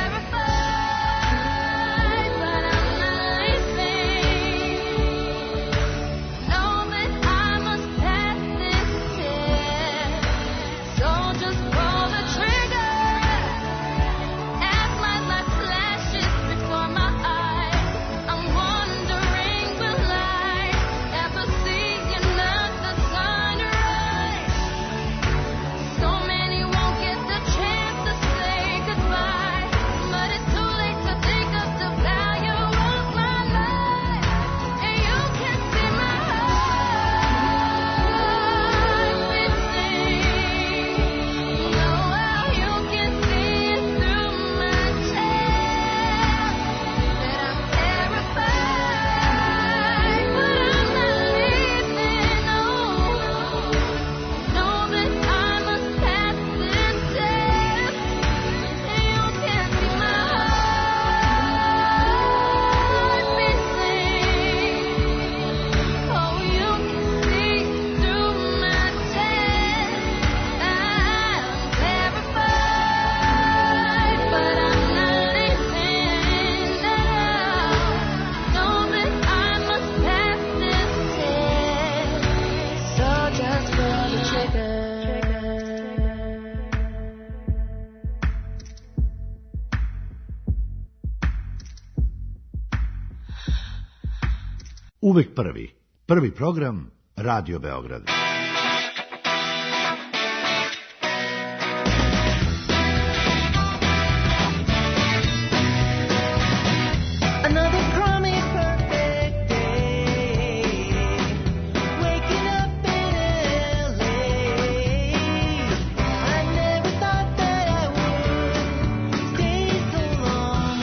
terrified, but I'm not listening. Know that I must pass this test, so just pull the trigger. As my life flashes before my eyes, I'm wondering, will I ever see another sunrise? So many won't get the chance to say goodbye, but it's too late to think of the value of my life. And you can see my heart beating. Know how you can see it through my chest that I'm terrified, but I'm not leaving. No, know that I must pass this test. And you can see my heart beating. Oh, you can see through my chest. I'm terrified, but I'm not listening now. Know that I must pass this test, so just pull the trigger. Uvek prvi. Prvi program Radio Beograd. Another crummy perfect day, waking up in L A. I never thought that I would stay so long.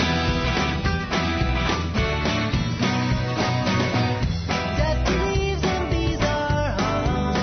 Death leaves and bees are hung.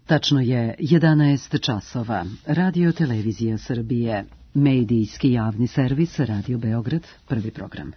Tačno je jedanaest časova. Radio Televizija Srbije, medijski javni servis Radio Beograd, prvi program.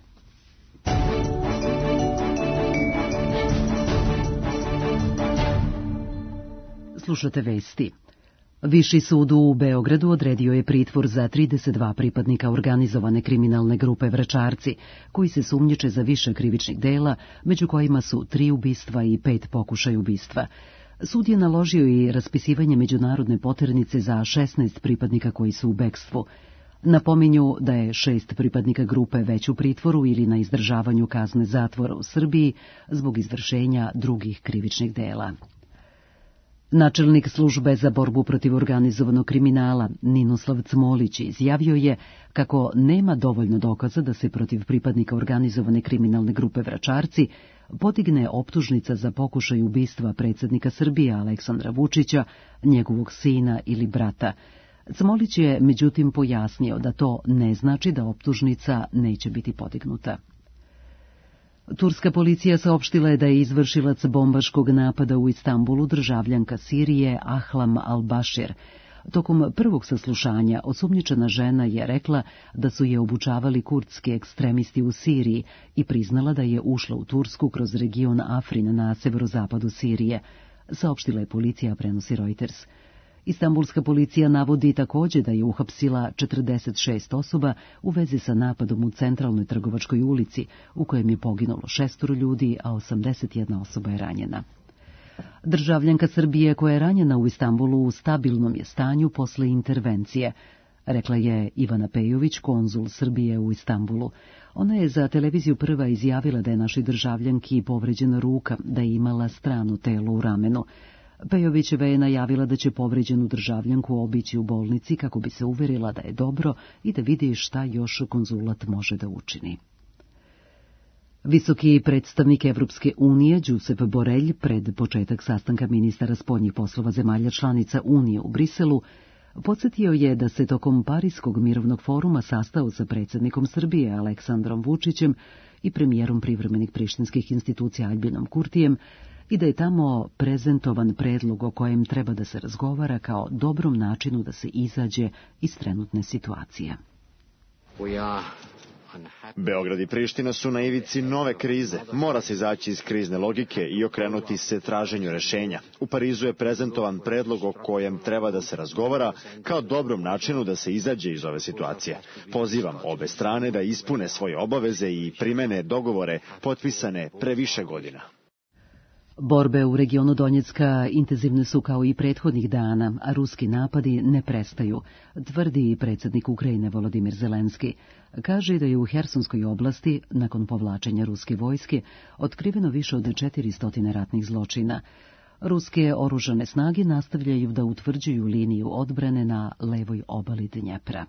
Slušate vesti. Viši sud u Beogradu odredio je pritvor za trideset dva pripadnika organizovane kriminalne grupe Vračarci, koji se sumnjiče za više krivičnih dela, među kojima su tri ubistva i pet pokušaja ubistva. Sud je naložio i raspisivanje međunarodne poternice za šesnaest pripadnika koji su u bekstvu. Napominju da je šest pripadnika grupe već u pritvoru ili na izdržavanju kazne zatvora u Srbiji zbog izvršenja drugih krivičnih dela. Načelnik službe za borbu protiv organizovanog kriminala Ninoslav Cmolić izjavio je kako nema dovoljno dokaza da se protiv pripadnika organizovane kriminalne grupe Vračarci podigne optužnica za pokušaj ubistva predsjednika Srbije Aleksandra Vučića, njegovog sina ili brata. Cmolić je međutim pojasnio da to ne znači da optužnica neće biti podignuta. Turska policija saopštila je da je izvršilac bombaškog napada u Istanbulu državljanka Sirije Ahlam al-Bashir. Tokom prvog saslušanja osumnjičena žena je rekla da su je obučavali kurdski ekstremisti u Siriji i priznala da je ušla u Tursku kroz region Afrin na severozapadu Sirije, saopštila je policija, prenosi Reuters. Istanbulska policija navodi također da je uhapsila četrdeset šest osoba u vezi sa napadom u centralnoj trgovačkoj ulici, u kojem je poginulo šestoro ljudi, a osamdeset jedna osoba je ranjena. Državljanka Srbije koja je ranjena u Istanbulu u stabilnom je stanju posle intervencije, rekla je Ivana Pejović, konzul Srbije u Istanbulu. Ona je za televiziju Prva izjavila da je našoj državljanki povređena ruka, da je imala strano telo u ramenu. Pejovićeva je najavila da će povređenu državljanku obići u bolnici kako bi se uverila da je dobro i da vidi šta još konzulat može da učini. Visoki predstavnik Evropske unije Josep Borrell pred početak sastanka ministara spoljnih poslova zemalja članica Unije u Briselu podsjetio je da se tokom Pariskog mirovnog foruma sastao sa predsjednikom Srbije Aleksandrom Vučićem i premijerom privremenih prištinskih institucija Aljbinom Kurtijem i da je tamo prezentovan predlog o kojem treba da se razgovara kao dobrom načinu da se izađe iz trenutne situacije. Beograd i Priština su na ivici nove krize. Mora se izaći iz krizne logike i okrenuti se traženju rešenja. U Parizu je prezentovan predlog o kojem treba da se razgovara kao dobrom načinu da se izađe iz ove situacije. Pozivam obe strane da ispune svoje obaveze i primene dogovore potpisane pre više godina. Borbe u regionu Donjecka intenzivne su kao i prethodnih dana, a ruski napadi ne prestaju, tvrdi predsjednik Ukrajine Volodimir Zelenski. Kaže da je u Hersonskoj oblasti, nakon povlačenja ruske vojske, otkriveno više od četiristo ratnih zločina. Ruske oružane snage nastavljaju da utvrđuju liniju odbrane na levoj obali Dnjepra.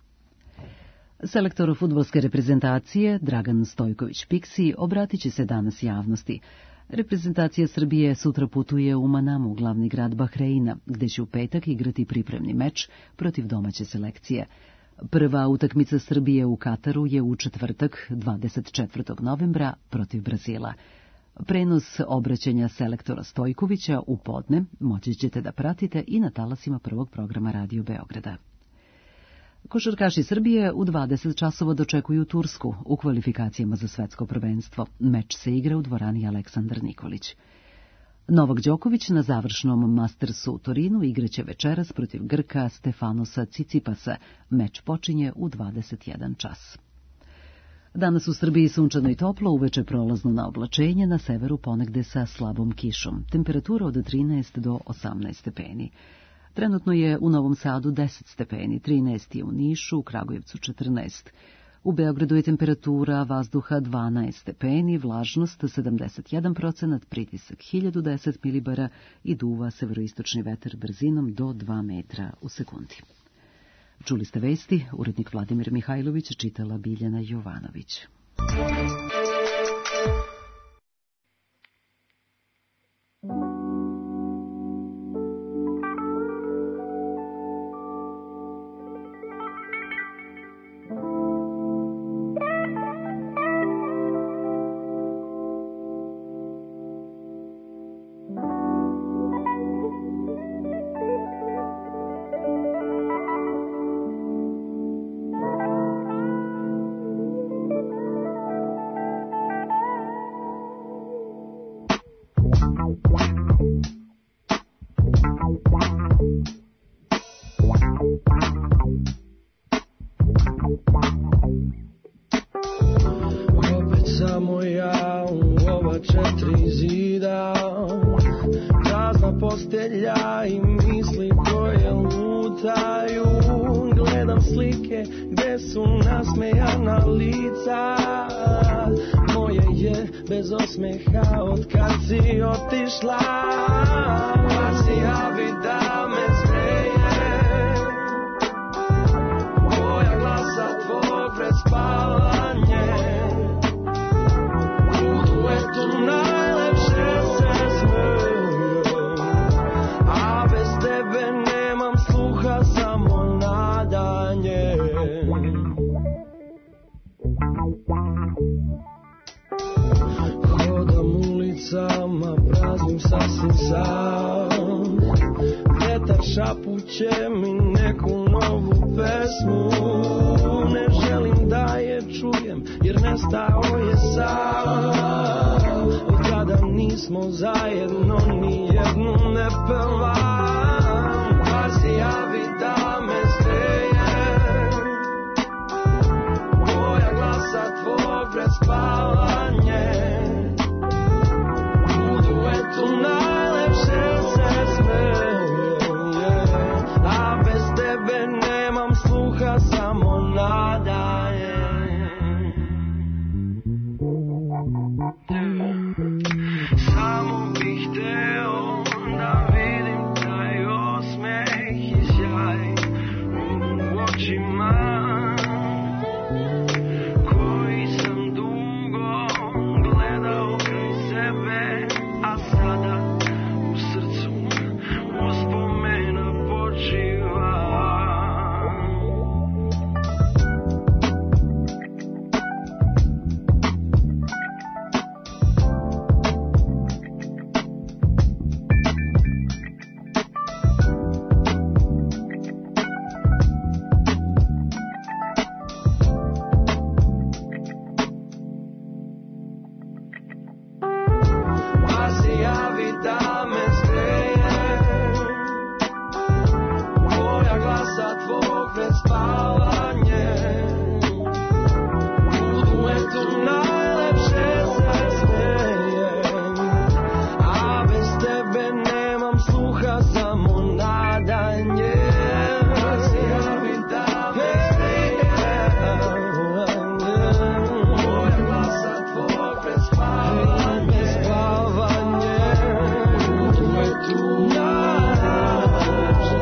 Selektor fudbalske reprezentacije Dragan Stojković-Piksi obratit će se danas javnosti. Reprezentacija Srbije sutra putuje u Manamu, glavni grad Bahreina, gde će u petak igrati pripremni meč protiv domaće selekcije. Prva utakmica Srbije u Kataru je u četvrtak, dvadeset četvrtog novembra, protiv Brazila. Prenos obraćanja selektora Stojkovića u podne moći ćete da pratite i na talasima prvog programa Radio Beograda. Košarkaši Srbije u dvadeset časova dočekuju Tursku u kvalifikacijama za svetsko prvenstvo. Meč se igra u dvorani Aleksandar Nikolić. Novak Đoković na završnom Mastersu u Torinu igraće večeras protiv Grka Stefanosa Cicipasa. Meč počinje u dvadeset jedan čas. Danas u Srbiji sunčano i toplo, uveče prolazno na oblačenje, na severu ponegde sa slabom kišom. Temperatura od trinaest do osamnaest stepeni. Trenutno je u Novom Sadu deset stepeni, trinaest je u Nišu, u Kragujevcu četrnaest. U Beogradu je temperatura vazduha dvanaest stepeni, vlažnost sedamdeset jedan procenat, pritisak hiljadu deset milibara i duva severoistočni vetar brzinom do dva metra u sekundi. Čuli ste vesti, urednik Vladimir Mihajlović, čitala Biljana Jovanović. Opet samo ja u ova četiri zida, prazna postelja i misli koje lutaju. Gledam slike gde su nasmejana lica, moje je bez osmeha od kad si otišla. Pa si javi da me zgreje boja glasa tvog pred spavanje. U duetu najlepše se smejem, a bez tebe nemam sluha, samo nadanje. Hodam ulicama, praznim sasvim sam, vetar šapuće mi neku novu pesmu. Ne želim da je čujem jer nestao je sam. Od kada nismo zajedno ni jednu ne pevam. Pa si javi da me zgreje boja glasa tvog pred spavanje. U duetu najlepše se smejem, a bez tebe nemam sluha, samo nadanje. Samo bih hteo da vidim taj osmeh i sjaj u očima koji sam dugo gledao kraj sebe, a sada u srcu uspomena počiva. Pa si javi da me zgreje boja glasa tvog pred spavanje. U duetu najlepše se smejem, a bez tebe nemam sluha, samo nadanje. Pa si javi da me zgreje boja glasa tvog pred spavanje. U duetu najlepše.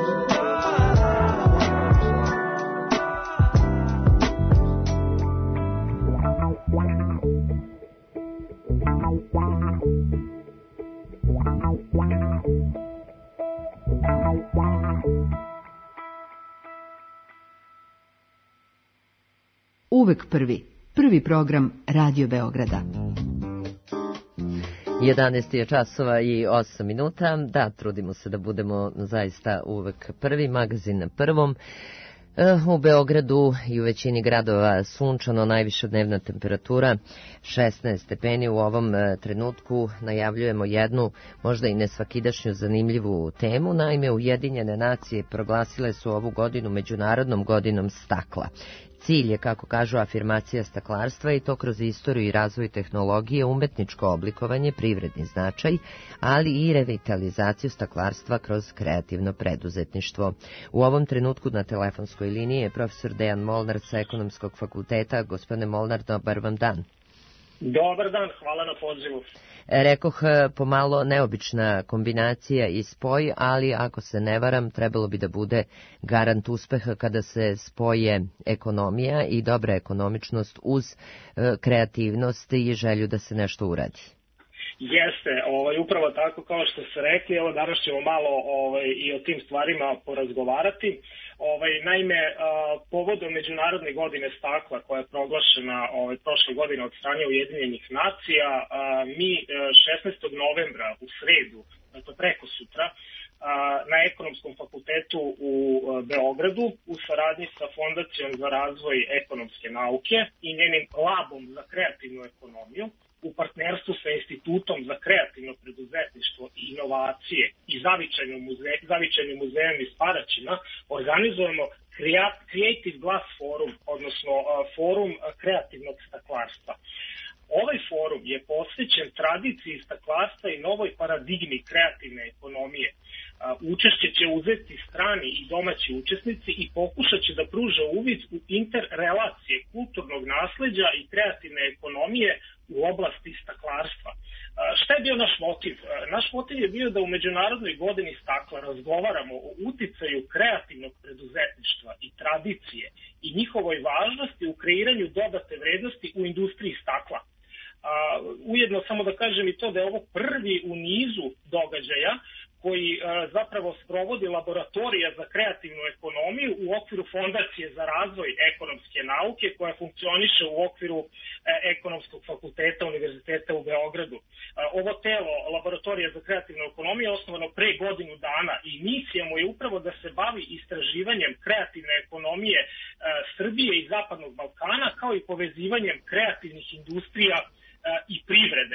Uvek prvi. Prvi program Radio Beograda. jedanaest je časova i osam minuta. Da, trudimo se da budemo zaista uvek prvi, magazin na prvom. U Beogradu i u većini gradova sunčano, najviša dnevna temperatura šesnaest stepeni. U ovom trenutku najavljujemo jednu, možda i nesvakidašnju zanimljivu temu. Naime, Ujedinjene nacije proglasile su ovu godinu Međunarodnom godinom stakla. Cilj je, kako kažu, afirmacija staklarstva i to kroz istoriju i razvoj tehnologije, umetničko oblikovanje, privredni značaj, ali i revitalizaciju staklarstva kroz kreativno preduzetništvo. U ovom trenutku na telefonskoj liniji je profesor Dejan Molnar sa Ekonomskog fakulteta. Gospodine Molnar, dobar vam dan. Dobar dan, hvala na pozivu. Rekoh, pomalo neobična kombinacija i spoj, ali ako se ne varam, trebalo bi da bude garant uspeha kada se spoje ekonomija i dobra ekonomičnost uz kreativnost i želju da se nešto uradi. Jeste, ovaj, upravo tako kao što ste rekli, evo danas ćemo malo ovaj, i o tim stvarima porazgovarati. Ovaj, naime, a, povodom Međunarodne godine stakla koja je proglašena ovaj, prošle godine od strane Ujedinjenih nacija, a, mi šesnaestog novembra u sredu, dakle preko sutra, a, na Ekonomskom fakultetu u a, Beogradu u saradnji sa Fondacijom za razvoj ekonomske nauke i njenim labom za kreativnu ekonomiju, u partnerstvu sa Institutom za kreativno preduzetništvo preduzetništvo i inovacije i zavičajnim muze, zavičajnim muzejem iz Paraćina organizujemo Creative Glass Forum, odnosno forum kreativnog staklarstva. Ovaj forum je posvećen tradiciji staklarstva i novoj paradigmi kreativne ekonomije. Učešće će uzeti strani i domaći učesnici i pokušat će da pruže uvid u interrelacije kulturnog nasleđa i kreativne ekonomije u oblasti staklarstva. Šta je bio naš motiv? Naš motiv je bio da u Međunarodnoj godini stakla razgovaramo o uticaju kreativnog preduzetništva i tradicije i njihovoj važnosti u kreiranju dodate vrednosti u industriji stakla. Ujedno samo da kažem i to da je ovo prvi u nizu događaja koji zapravo sprovodi laboratorija za kreativnu ekonomiju u okviru Fondacije za razvoj ekonomske nauke koja funkcioniše u okviru Ekonomskog fakulteta Univerziteta u Beogradu. Ovo telo, Laboratorija za kreativnu ekonomiju, je osnovano pre godinu dana i misija mu je upravo da se bavi istraživanjem kreativne ekonomije Srbije i Zapadnog Balkana, kao i povezivanjem kreativnih industrija i privrede.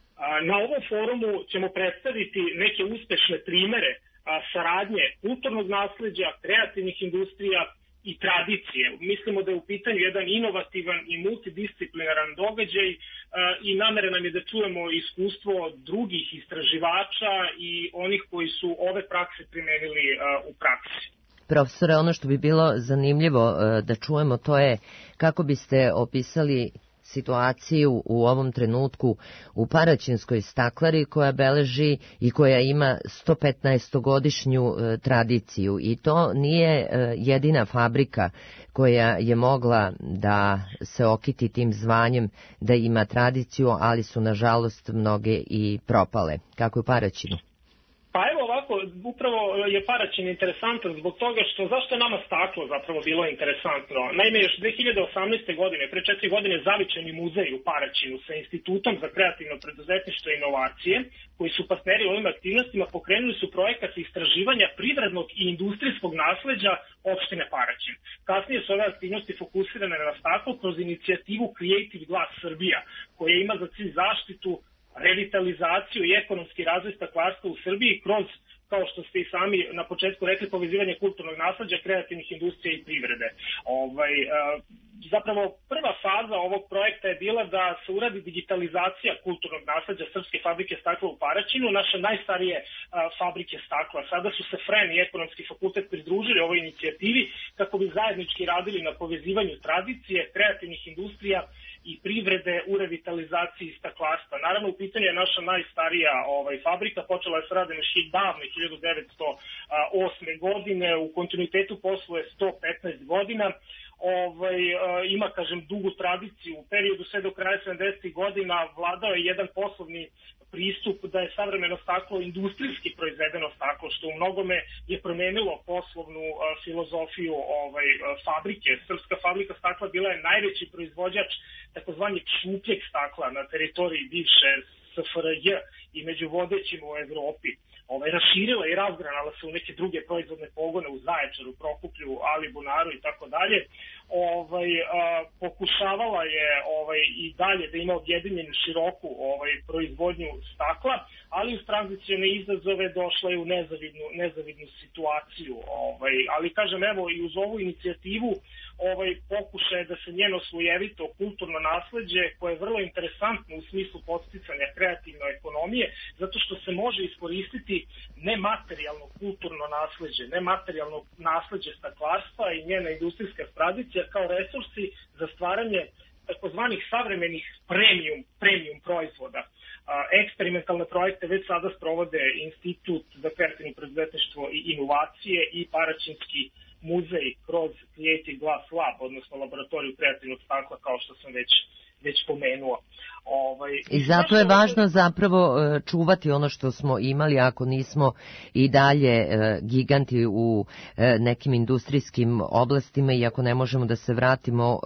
Na ovom forumu ćemo predstaviti neke uspešne primere saradnje kulturnog nasleđa, kreativnih industrija i tradicije. Mislimo da je u pitanju jedan inovativan i multidisciplinaran događaj i namera nam je da čujemo iskustvo drugih istraživača i onih koji su ove prakse primenili u praksi. Profesore, ono što bi bilo zanimljivo da čujemo to je kako biste opisali situaciju u ovom trenutku u Paraćinskoj staklari koja beleži i koja ima sto petnaestogodišnju e, tradiciju i to nije e, jedina fabrika koja je mogla da se okiti tim zvanjem da ima tradiciju, ali su nažalost mnoge i propale. Kako je u Paraćinu? Pa evo ovako, upravo je Paraćin interesantan zbog toga što, zašto je nama staklo zapravo bilo interesantno? Naime, još dve hiljade osamnaeste. godine, pre četiri godine, Zavičajni muzej u Paraćinu sa Institutom za kreativno preduzetništvo i inovacije, koji su partneri u ovim aktivnostima, pokrenuli su projekat istraživanja privrednog i industrijskog nasleđa opštine Paraćin. Kasnije su ove aktivnosti fokusirane na staklo kroz inicijativu Creative Glass Srbija, koja ima za cilj zaštitu, revitalizaciju i ekonomski razvoj staklarstva u Srbiji kroz, kao što ste i sami na početku rekli, povezivanje kulturnog nasleđa, kreativnih industrija i privrede. Ovaj, zapravo prva faza ovog projekta je bila da se uradi digitalizacija kulturnog nasleđa Srpske fabrike stakla u Paraćinu, naše najstarije fabrike stakla. Sada su se F R E N i Ekonomski fakultet pridružili ovoj inicijativi kako bi zajednički radili na povezivanju tradicije, kreativnih industrija i privrede u revitalizaciji staklarstva. Naravno, u pitanju je naša najstarija ovaj, fabrika, počela je s radom još davno, hiljadu devetsto osme. godine, u kontinuitetu posluje sto petnaest godina, ovaj, ima, kažem, dugu tradiciju. U periodu sve do kraja sedamdesetih godina vladao je jedan poslovni pristup da je savremeno staklo industrijski proizvedeno staklo, što u mnogome je promenilo poslovnu uh, filozofiju ovaj, uh, fabrike. Srpska fabrika stakla bila je najveći proizvođač takozvani šupljeg stakla na teritoriji bivše S F R J i među vodećima u Evropi. Ovaj, raširila i razgranala se u neke druge proizvodne pogone u Zaječaru, Prokuplju, Alibunaru i tako dalje. Ovaj, a, pokušavala je ovaj, i dalje da ima objedinjenu široku ovaj, proizvodnju stakla, ali uz tranzicione izazove došla je u nezavidnu, nezavidnu situaciju. Ovaj, ali kažem, evo i uz ovu inicijativu ovaj, pokušaj da se njeno slojevito kulturno nasleđe, koje je vrlo interesantno u smislu podsticanja kreativne ekonomije, zato što se može iskoristiti nematerijalno kulturno nasleđe, nematerijalno nasleđe staklarstva i njena industrijska tradicija kao resursi za stvaranje takozvanih savremenih premium, premium proizvoda. Eksperimentalne projekte već sada sprovode Institut za kreativno preduzetništvo i inovacije i Paraćinski muzej kroz Creative Glass Lab, odnosno laboratoriju kreativnog stakla, kao što sam već već pomenuo. Ovaj, I zato je važno zapravo čuvati ono što smo imali, ako nismo i dalje giganti u nekim industrijskim oblastima i ako ne možemo da se vratimo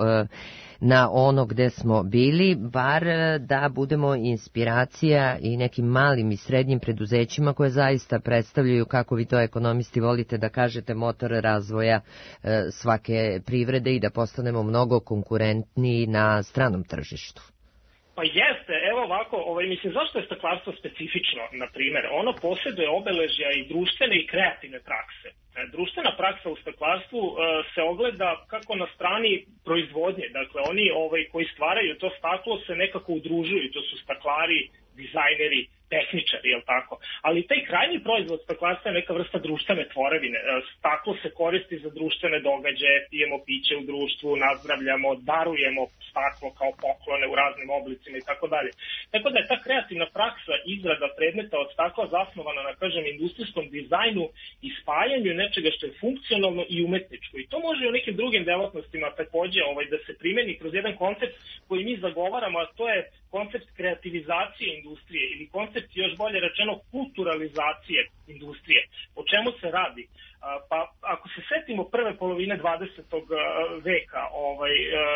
na ono gde smo bili, bar da budemo inspiracija i nekim malim i srednjim preduzećima koje zaista predstavljaju, kako vi to ekonomisti volite da kažete, motor razvoja svake privrede i da postanemo mnogo konkurentniji na stranom tržištu. Pa jeste, evo ovako, ovaj, mislim, zašto je staklarstvo specifično, na primjer? Ono posjeduje obeležja i društvene i kreativne prakse. Društvena praksa u staklarstvu uh, se ogleda kako na strani proizvodnje, dakle oni ovaj, koji stvaraju to staklo se nekako udružuju, to su staklari, dizajneri, tehničari, jel tako? Ali taj krajnji proizvod staklarstva je neka vrsta društvene tvorevine. Staklo se koristi za društvene događaje, pijemo piće u društvu, nazdravljamo, darujemo staklo kao poklone u raznim oblicima i tako dalje. Tako da je ta kreativna praksa izrada predmeta od stakla zasnovana na, kažem, industrijskom dizajnu i spajanju nečega što je funkcionalno i umetničko. I to može u nekim drugim delatnostima takođe ovaj, da se primeni kroz jedan koncept koji mi zagovaramo, a to je koncept kreativizacije industrije ili koncept, još bolje rečeno, kulturalizacije industrije. O čemu se radi? Pa ako se setimo prve polovine dvadesetog veka ovaj,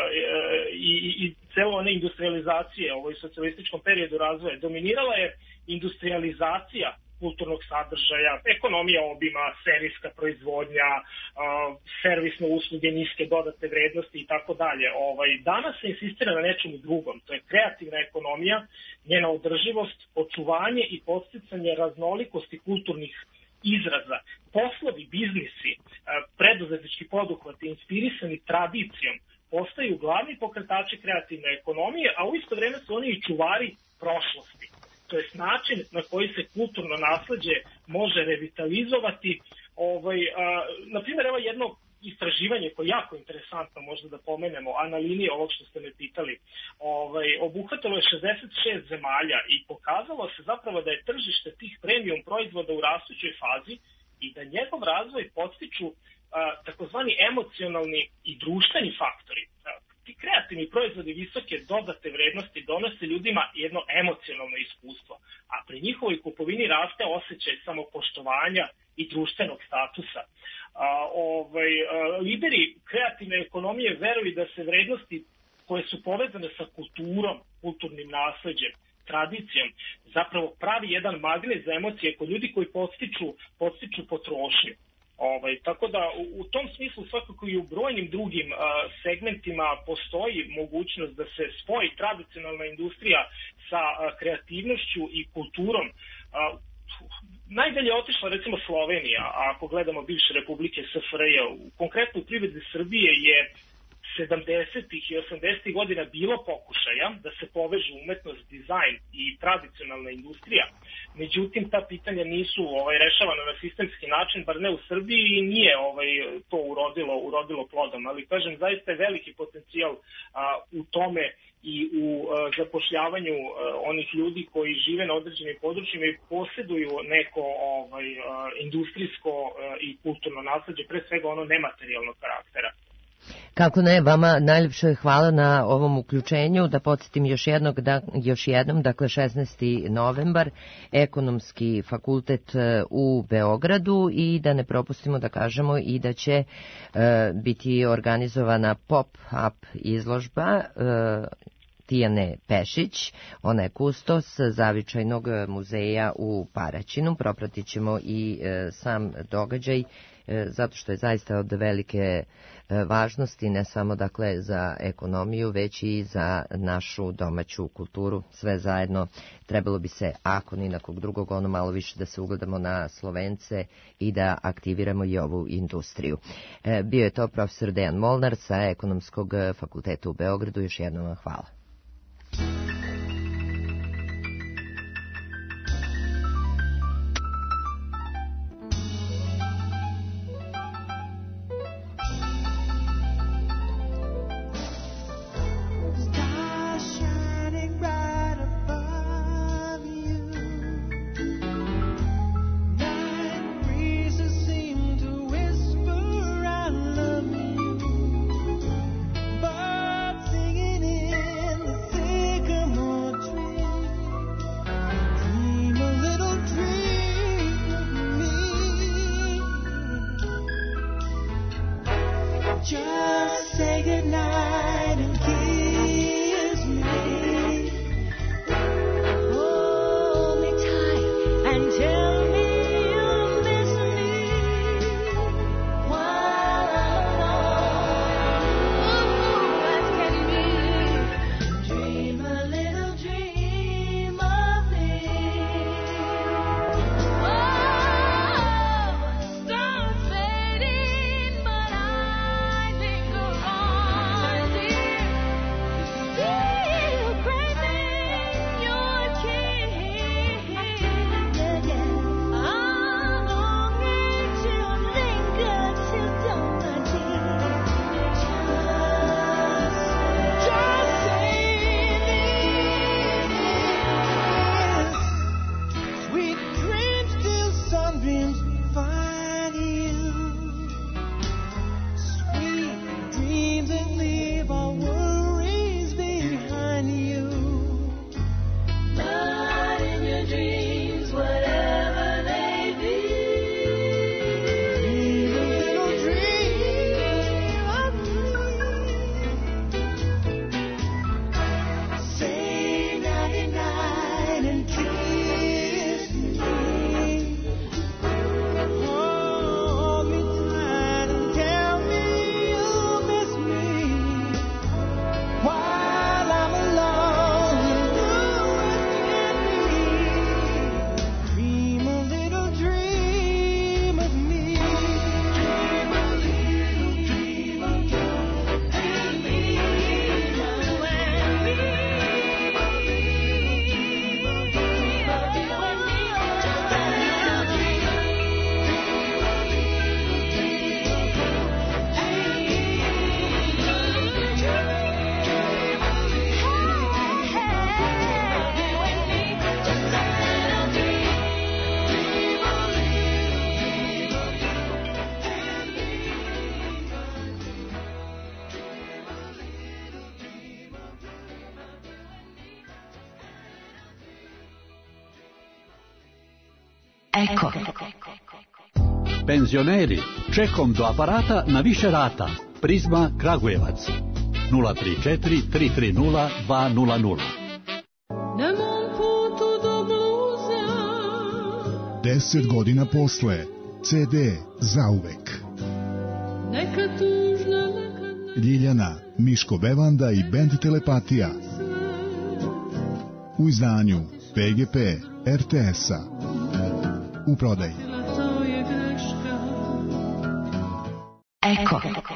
i, i celo one industrializacije ovaj, u socijalističkom periodu razvoja, dominirala je industrializacija kulturnog sadržaja, ekonomija obima, serijska proizvodnja, servisne usluge, niske dodate vrednosti i tako dalje. Danas se insistira na nečemu drugom, to je kreativna ekonomija, njena održivost, očuvanje i podsticanje raznolikosti kulturnih izraza. Poslovi, biznisi, preduzetnički poduhvati inspirisani tradicijom postaju glavni pokretači kreativne ekonomije, a u isto vreme su oni i čuvari prošlosti. To je način na koji se kulturno nasleđe može revitalizovati. Ovaj, a, na primjer, evo jedno istraživanje koje je jako interesantno, možda da pomenemo, a na liniji ovog što ste me pitali, ovaj, obuhvatilo je šezdeset šest zemalja i pokazalo se zapravo da je tržište tih premium proizvoda u rastućoj fazi i da njegov razvoj podstiču a, takozvani emocionalni i društveni faktori. Ti kreativni proizvodi visoke dodate vrednosti donose ljudima jedno emocionalno iskustvo, a pri njihovoj kupovini raste osjećaj samopoštovanja i društvenog statusa. A, ovaj, a, lideri kreativne ekonomije veruju da se vrednosti koje su povezane sa kulturom, kulturnim nasleđem, tradicijom, zapravo pravi jedan magnet za emocije kod ljudi koji podstiču, podstiču potrošnju. Ovaj, tako da u, u tom smislu svakako i u brojnim drugim a, segmentima postoji mogućnost da se spoji tradicionalna industrija sa a, kreativnošću i kulturom. A, najdalje je otišla recimo Slovenija, a ako gledamo bivše republike S F R J, konkretno u privredi Srbije je sedamdesetih i osamdesetih godina bilo pokušaja da se povežu umetnost, dizajn i tradicionalna industrija. Međutim, ta pitanja nisu ovaj, rešavana na sistemski način, bar ne u Srbiji, i nije ovaj, to urodilo, urodilo plodom. Ali, kažem, zaista je veliki potencijal a, u tome i u a, zapošljavanju a, onih ljudi koji žive na određenim područjima i posjeduju neko ovaj, a, industrijsko a, i kulturno nasleđe, pre svega ono nematerijalnog karaktera. Kako ne, vama najljepše hvala na ovom uključenju. Da podsjetim još, jednog, da, još jednom, dakle šesnaesti novembar, Ekonomski fakultet u Beogradu, i da ne propustimo da kažemo i da će e, biti organizovana pop-up izložba e, Tijane Pešić, ona je kustos Zavičajnog muzeja u Paraćinu. Propratit ćemo i e, sam događaj, e, zato što je zaista od velike e, važnosti, ne samo dakle za ekonomiju, već i za našu domaću kulturu. Sve zajedno trebalo bi se, ako ni na kog drugog, ono malo više da se ugledamo na Slovence i da aktiviramo i ovu industriju. E, bio je to profesor Dejan Molnar sa Ekonomskog fakulteta u Beogradu. Još jednom vam hvala. Dream a little dream. Eko. Penzioneri, čekom do aparata na više rata. Prizma Kragujevac. nula tri četiri tri tri nula dva nula nula. Na mom putu do bluza Deset godina posle, C D zauvek. neka tužna, neka Ljiljana, Miško Bevanda i bend Telepatija. U izdanju P G P R T S-a. U prodaji. to je greška. Eko.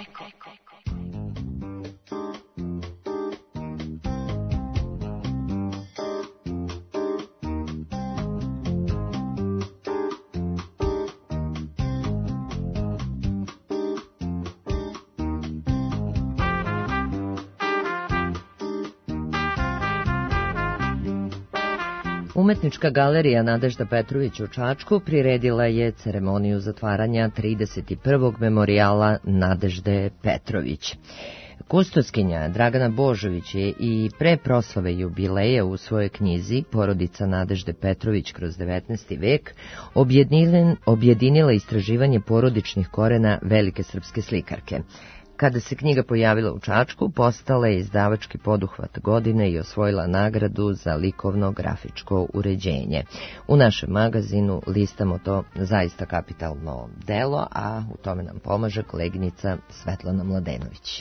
Umetnička galerija Nadežda Petrović u Čačku priredila je ceremoniju zatvaranja trideset prvog memorijala Nadežde Petrović. Kustoskinja Dragana Božović je i pre proslave jubileja u svojoj knjizi Porodica Nadežde Petrović kroz devetnaesti vek objedinila istraživanje porodičnih korena velike srpske slikarke. Kada se knjiga pojavila u Čačku, postala je izdavački poduhvat godine i osvojila nagradu za likovno grafičko uređenje. U našem magazinu listamo to zaista kapitalno delo, a u tome nam pomaže koleginica Svetlana Mladenović.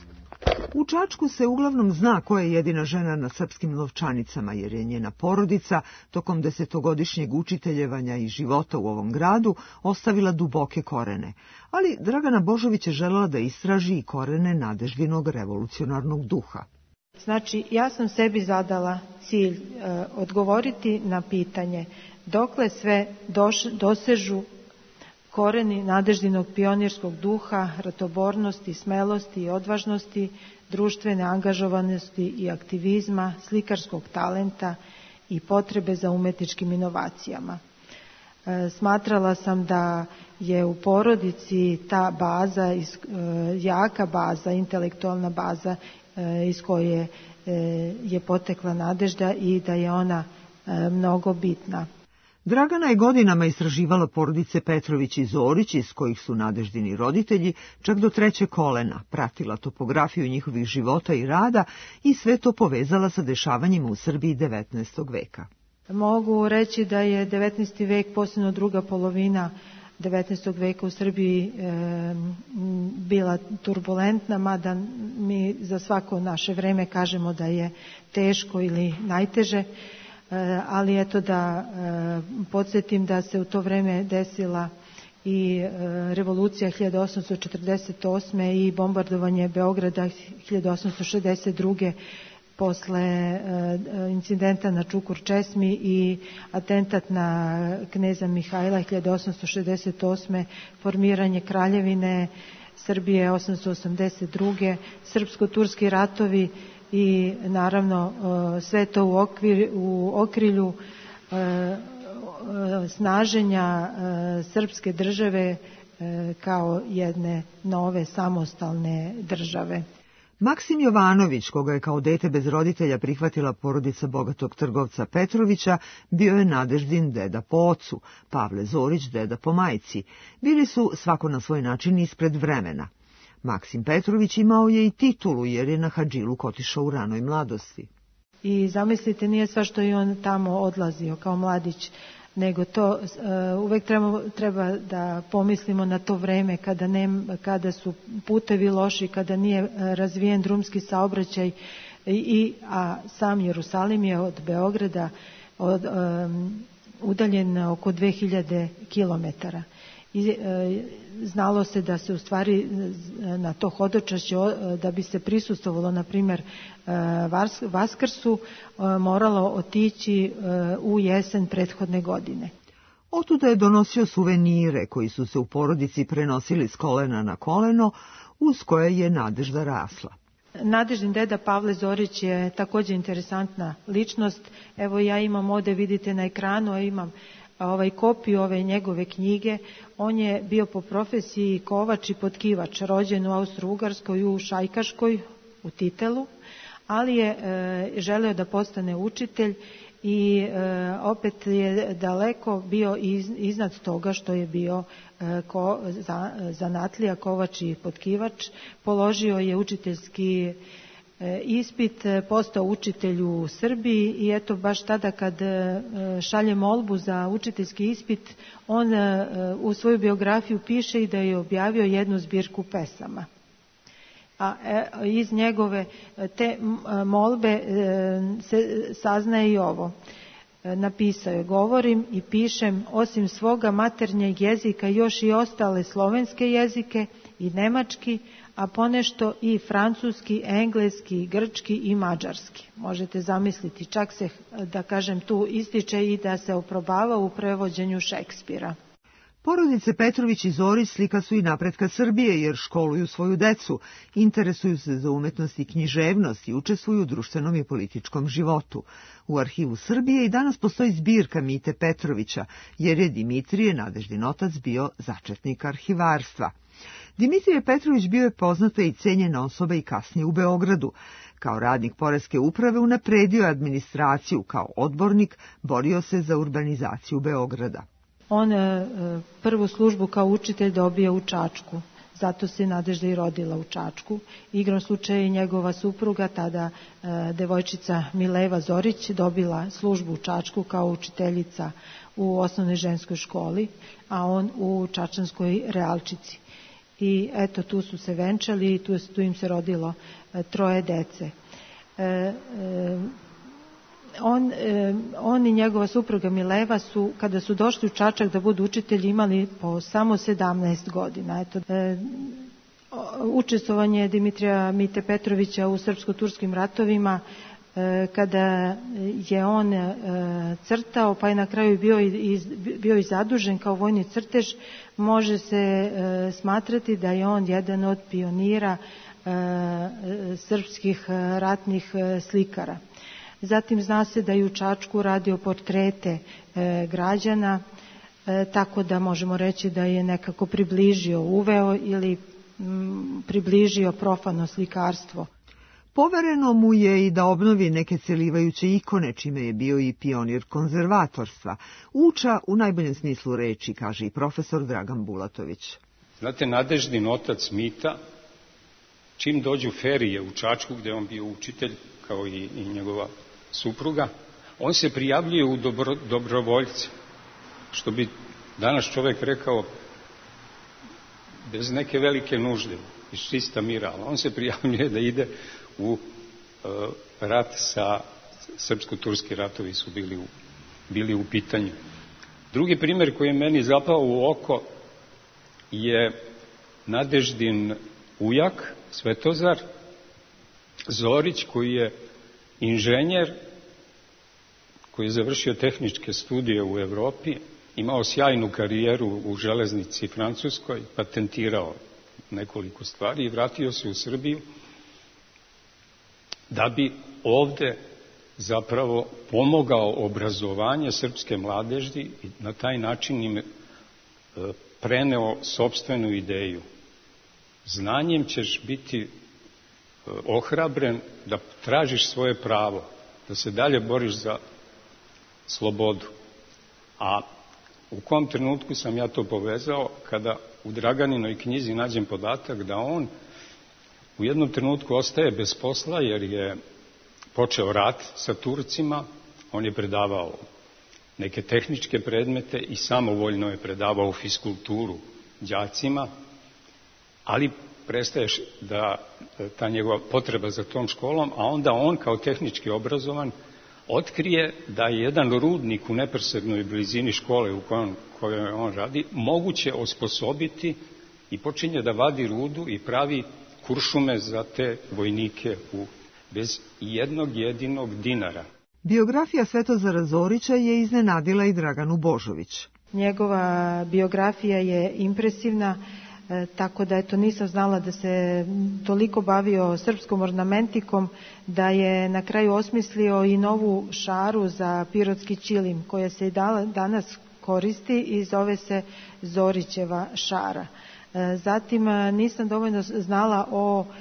U Čačku se uglavnom zna ko je jedina žena na srpskim novčanicama, jer je njena porodica tokom desetogodišnjeg učiteljevanja i života u ovom gradu ostavila duboke korene. Ali Dragana Božović je želela da istraži i korene Nadeždinog revolucionarnog duha. Znači, ja sam sebi zadala cilj e, odgovoriti na pitanje dokle sve doš, dosežu koreni Nadeždinog pionirskog duha, ratobornosti, smelosti i odvažnosti, društvene angažovanosti i aktivizma, slikarskog talenta i potrebe za umetničkim inovacijama. E, smatrala sam da je u porodici ta baza, iz, e, jaka baza, intelektualna baza e, iz koje e, je potekla Nadežda i da je ona e, mnogo bitna. Dragana je godinama istraživala porodice Petrović i Zorić, iz kojih su Nadeždini roditelji, čak do treće kolena, pratila topografiju njihovih života i rada i sve to povezala sa dešavanjima u Srbiji devetnaestog veka. Mogu reći da je devetnaesti vek, posebno druga polovina devetnaestog veka u Srbiji e, bila turbulentna, mada mi za svako naše vreme kažemo da je teško ili najteže. Ali eto da podsjetim da se u to vreme desila i revolucija hiljadu osamsto četrdeset osme i bombardovanje Beograda hiljadu osamsto šezdeset druge posle incidenta na Čukur Česmi i atentat na kneza Mihajla hiljadu osamsto šezdeset osme, formiranje Kraljevine Srbije osamsto osamdeset druge, srpsko-turski ratovi i naravno sve to u, okvir, u okrilju e, snaženja e, srpske države e, kao jedne nove samostalne države. Maksim Jovanović, koga je kao dete bez roditelja prihvatila porodica bogatog trgovca Petrovića, bio je Nadeždin deda po ocu, Pavle Zorić deda po majci. Bili su svako na svoj način ispred vremena. Maksim Petrović imao je i titulu jer je na Hadžiluk otišao u ranoj mladosti. I zamislite, nije sva što je on tamo odlazio kao mladić, nego to uh, uvek treba, treba da pomislimo na to vreme kada, ne, kada su putevi loši, kada nije razvijen drumski saobraćaj, i, a sam Jerusalim je od Beograda od, um, udaljen oko dve hiljade kilometara. I e, znalo se da se u stvari na to hodočašće, da bi se prisustvovalo na primjer e, Vas, Vaskrsu, e, moralo otići e, u jesen prethodne godine. Otuda je donosio suvenire koji su se u porodici prenosili s kolena na koleno, uz koje je Nadežda rasla. Nadeždin deda Pavle Zorić je također interesantna ličnost. Evo ja imam ovdje, vidite na ekranu, a imam ovaj kopiju ove njegove knjige. On je bio po profesiji kovač i potkivač, rođen u Austro-Ugarskoj u Šajkaškoj u Titelu, ali je e, želeo da postane učitelj i e, opet je daleko bio iz, iznad toga što je bio e, ko, za, zanatlija, kovač i potkivač. Položio je učiteljski e, ispit, postao učitelj u Srbiji i eto baš tada kad e, šalje molbu za učiteljski ispit, on e, u svoju biografiju piše i da je objavio jednu zbirku pesama. A iz njegove te molbe se saznaje i ovo. Napisao je: govorim i pišem osim svoga maternjeg jezika još i ostale slovenske jezike i nemački, a ponešto i francuski, engleski, grčki i mađarski. Možete zamisliti, čak se, da kažem, tu ističe i da se oprobava u prevođenju Šekspira. Porodice Petrović i Zorić slika su i napretka Srbije, jer školuju svoju decu, interesuju se za umetnost i književnost i učestvuju u društvenom i političkom životu. U Arhivu Srbije i danas postoji zbirka Mite Petrovića, jer je Dimitrije, Nadeždin otac, bio začetnik arhivarstva. Dimitrije Petrović bio je poznata i cenjena osoba i kasnije u Beogradu. Kao radnik poreske uprave unapredio administraciju, kao odbornik borio se za urbanizaciju Beograda. On e, prvu službu kao učitelj dobio u Čačku, zato se Nadežda i rodila u Čačku. Igrom slučaja i njegova supruga, tada e, devojčica Mileva Zorić, dobila službu u Čačku kao učiteljica u osnovnoj ženskoj školi, a on u čačanskoj Realčici. I eto, tu su se venčali i tu, tu im se rodilo e, troje dece. E, e, On, eh, on i njegova supruga Mileva su, kada su došli u Čačak da budu učitelji, imali po samo sedamnaest godina. Eto, eh, učestvovanje Dimitrija Mite Petrovića u srpsko-turskim ratovima, eh, kada je on eh, crtao, pa je na kraju bio i, bio i zadužen kao vojni crtež, može se eh, smatrati da je on jedan od pionira eh, srpskih ratnih eh, slikara. Zatim zna se da je u Čačku radio portrete e, građana, e, tako da možemo reći da je nekako približio, uveo ili m, približio profano slikarstvo. Povereno mu je i da obnovi neke celivajuće ikone, čime je bio i pionir konzervatorstva. Uča u najboljem smislu reči, kaže i profesor Dragan Bulatović. Znate, Nadeždin otac Mita, čim dođu ferije u Čačku, gde on bio učitelj, kao i, i njegova supruga, on se prijavljuje u dobro, dobrovoljce, što bi danas čovjek rekao bez neke velike nužde, iz čista mira, ali on se prijavljuje da ide u uh, rat sa, srpsko-turski ratovi su bili u, bili u pitanju. Drugi primjer koji je meni zapao u oko je Nadeždin ujak, Svetozar Zorić, koji je inženjer, koji je završio tehničke studije u Evropi, imao sjajnu karijeru u železnici Francuskoj, patentirao nekoliko stvari i vratio se u Srbiju da bi ovde zapravo pomogao obrazovanje srpske mladeži i na taj način im preneo sopstvenu ideju. Znanjem ćeš biti ohrabren da tražiš svoje pravo, da se dalje boriš za slobodu. A u kom trenutku sam ja to povezao? Kada u Draganinoj knjizi nađem podatak da on u jednom trenutku ostaje bez posla jer je počeo rat sa Turcima, on je predavao neke tehničke predmete i samovoljno je predavao fiskulturu đacima, ali prestaješ da ta njegova potreba za tom školom, a onda on kao tehnički obrazovan otkrije da je jedan rudnik u neposrednoj blizini škole u kojoj, kojoj on radi moguće osposobiti i počinje da vadi rudu i pravi kuršume za te vojnike u, bez jednog jedinog dinara. Biografija Svetozara Zorića je iznenadila i Draganu Božović. Njegova biografija je impresivna, e, tako da eto nisam znala da se toliko bavio srpskom ornamentikom, da je na kraju osmislio i novu šaru za pirotski ćilim, koja se i danas koristi i zove se Zorićeva šara. E, zatim nisam dovoljno znala o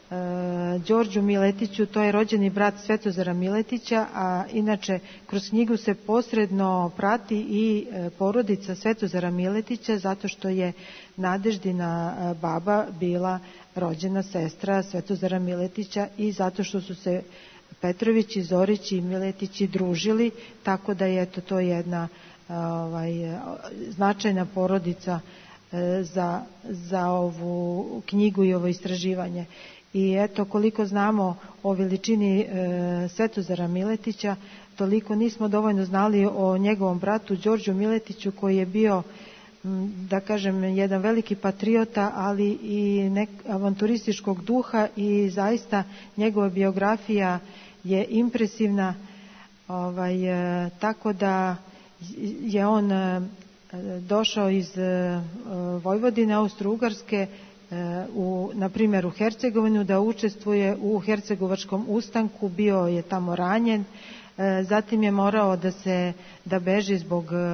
Đorđu Miletiću, to je rođeni brat Svetozara Miletića, a inače kroz knjigu se posredno prati i porodica Svetozara Miletića zato što je Nadeždina baba bila rođena sestra Svetozara Miletića i zato što su se Petrovići, Zorići i Miletići družili, tako da je eto, to jedna ovaj, značajna porodica za, za ovu knjigu i ovo istraživanje. I eto, koliko znamo o veličini e, Svetozara Miletića, toliko nismo dovoljno znali o njegovom bratu Đorđu Miletiću, koji je bio, da kažem, jedan veliki patriota, ali i nek avanturističkog duha i zaista njegova biografija je impresivna, ovaj, e, tako da je on e, došao iz e, Vojvodine, Austro-Ugarske, u, na primjer u Hercegovinu, da učestvuje u Hercegovačkom ustanku, bio je tamo ranjen, zatim je morao da se da beži zbog e,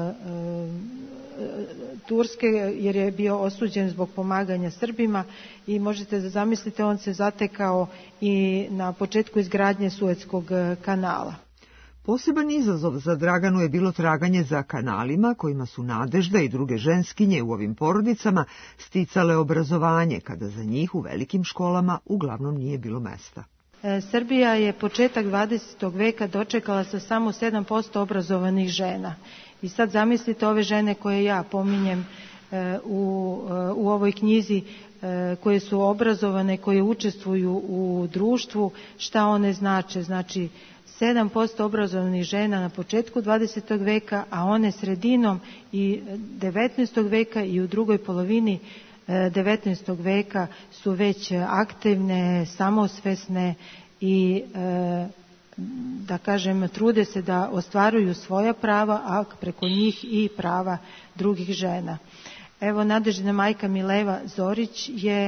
Turske, jer je bio osuđen zbog pomaganja Srbima i možete da zamislite, on se zatekao i na početku izgradnje Suetskog kanala. Poseban izazov za Draganu je bilo traganje za kanalima kojima su Nadežda i druge ženskinje u ovim porodicama sticale obrazovanje, kada za njih u velikim školama uglavnom nije bilo mesta. E, Srbija je početak dvadesetog veka dočekala sa samo sedam posto obrazovanih žena. I sad zamislite ove žene koje ja pominjem e, u, e, u ovoj knjizi, e, koje su obrazovane, koje učestvuju u društvu, šta one znače. Znači, sedam posto obrazovanih žena na početku dvadesetog veka, a one sredinom i devetnaestog veka i u drugoj polovini devetnaestog veka su već aktivne, samosvesne i, da kažem, trude se da ostvaruju svoja prava, a preko njih i prava drugih žena. Evo, Nadeždina majka Mileva Zorić je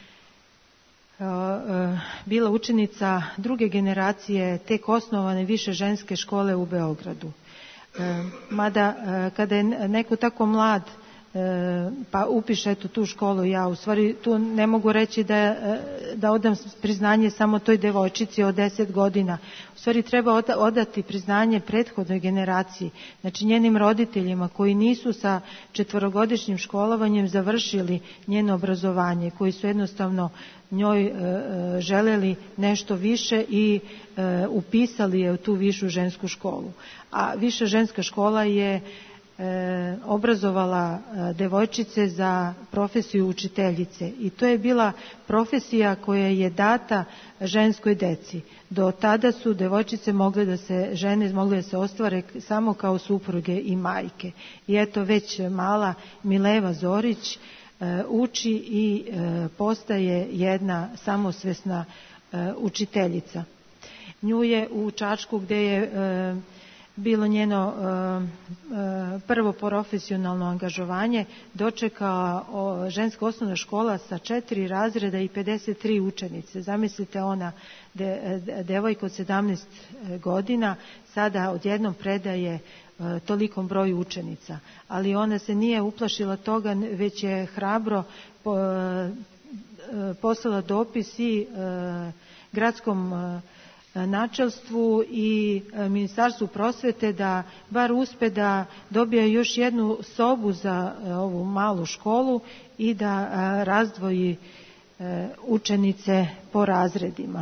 bila učenica druge generacije tek osnovane više ženske škole u Beogradu. Mada kada je neko tako mlad pa upiše eto tu školu, ja u stvari tu ne mogu reći da, da odam priznanje samo toj devojčici od deset godina. U stvari treba odati priznanje prethodnoj generaciji, znači njenim roditeljima koji nisu sa četvorogodišnjim školovanjem završili njeno obrazovanje, koji su jednostavno njoj e, želeli nešto više i e, upisali je u tu višu žensku školu. A viša ženska škola je E, obrazovala e, devojčice za profesiju učiteljice i to je bila profesija koja je data ženskoj deci. Do tada su devojčice mogle da se, žene mogle da se ostvare samo kao supruge i majke. I eto, već mala Mileva Zorić e, uči i e, postaje jedna samosvesna e, učiteljica. Nju je u Čačku, gde je e, bilo njeno e, prvo profesionalno angažovanje, dočekala ženska osnovna škola sa četiri razreda i pedeset tri učenice. Zamislite, ona de, devojka od sedamnaest godina sada odjednom predaje e, tolikom broju učenica. Ali ona se nije uplašila toga, već je hrabro po, e, poslala dopis i e, gradskom e, načelstvu i Ministarstvu prosvete da bar uspe da dobije još jednu sobu za ovu malu školu i da razdvoji učenice po razredima.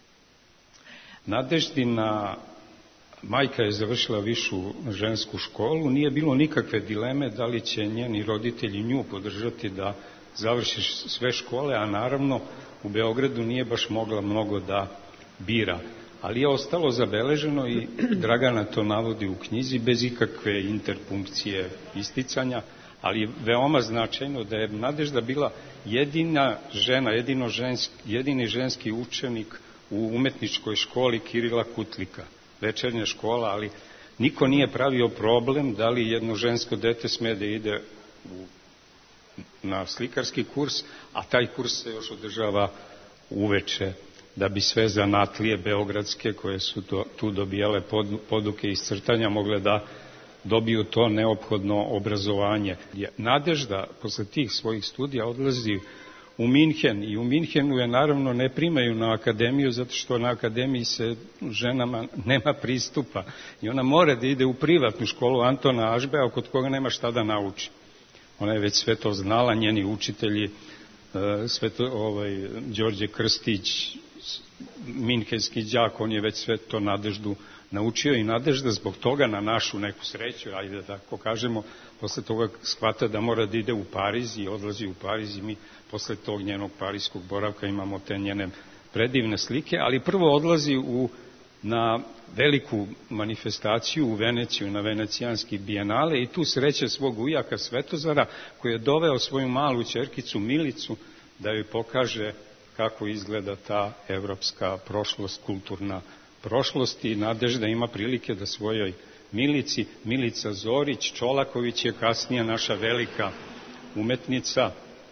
Nadeždina majka je završila višu žensku školu, nije bilo nikakve dileme da li će njeni roditelji nju podržati da završi sve škole, a naravno u Beogradu nije baš mogla mnogo da bira. Ali je ostalo zabeleženo i Dragana to navodi u knjizi bez ikakve interpunkcije isticanja, ali je veoma značajno da je Nadežda bila jedina žena, jedino ženski, jedini ženski učenik u umetničkoj školi Kirila Kutlika, večernja škola, ali niko nije pravio problem da li jedno žensko dete sme da ide u, na slikarski kurs, a taj kurs se još održava uveče, da bi sve zanatlije beogradske koje su to, tu dobijale pod, poduke iz crtanja mogle da dobiju to neophodno obrazovanje. Nadežda posle tih svojih studija odlazi u Minhen i u Minhenu je naravno ne primaju na akademiju zato što na akademiji se ženama nema pristupa i ona mora da ide u privatnu školu Antona Ažbeja kod koga nema šta da nauči. Ona je već sve to znala, njeni učitelji, sve to, ovaj, Đorđe Krstić, minhenski đak, on je već sve to Nadeždu naučio i Nadežda zbog toga na našu neku sreću, ajde da tako kažemo, posle toga shvata da mora da ide u Pariz i odlazi u Pariz i mi posle tog njenog parijskog boravka imamo te njene predivne slike, ali prvo odlazi u, na veliku manifestaciju u Veneciju, na venecijanski bijenale i tu sreće svog ujaka Svetozara koji je doveo svoju malu ćerkicu Milicu da joj pokaže kako izgleda ta evropska prošlost, kulturna prošlost i Nadežda ima prilike da svojoj Milici, Milica Zorić, Čolaković je kasnije naša velika umetnica,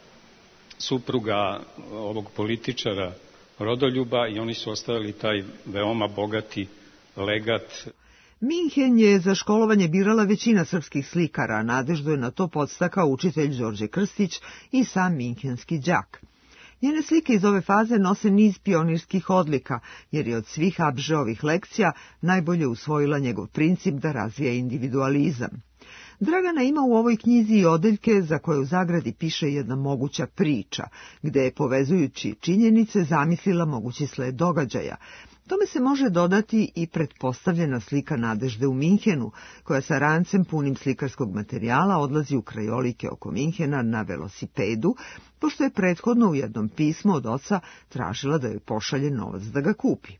supruga ovog političara Rodoljuba i oni su ostavili taj veoma bogati legat. Minhen je za školovanje birala većina srpskih slikara, a Nadeždu je na to podstakao učitelj Đorđe Krstić i sam minhenski đak. Njene slike iz ove faze nose niz pionirskih odlika, jer je od svih Abžeovih lekcija najbolje usvojila njegov princip da razvija individualizam. Dragana ima u ovoj knjizi i odeljke za koje u zagradi piše jedna moguća priča, gde je povezujući činjenice zamislila mogući sled događaja. Tome se može dodati i pretpostavljena slika Nadežde u Minhenu, koja sa rancem punim slikarskog materijala odlazi u krajolike oko Minhena na velosipedu, pošto je prethodno u jednom pismu od oca tražila da joj pošalje novac da ga kupi.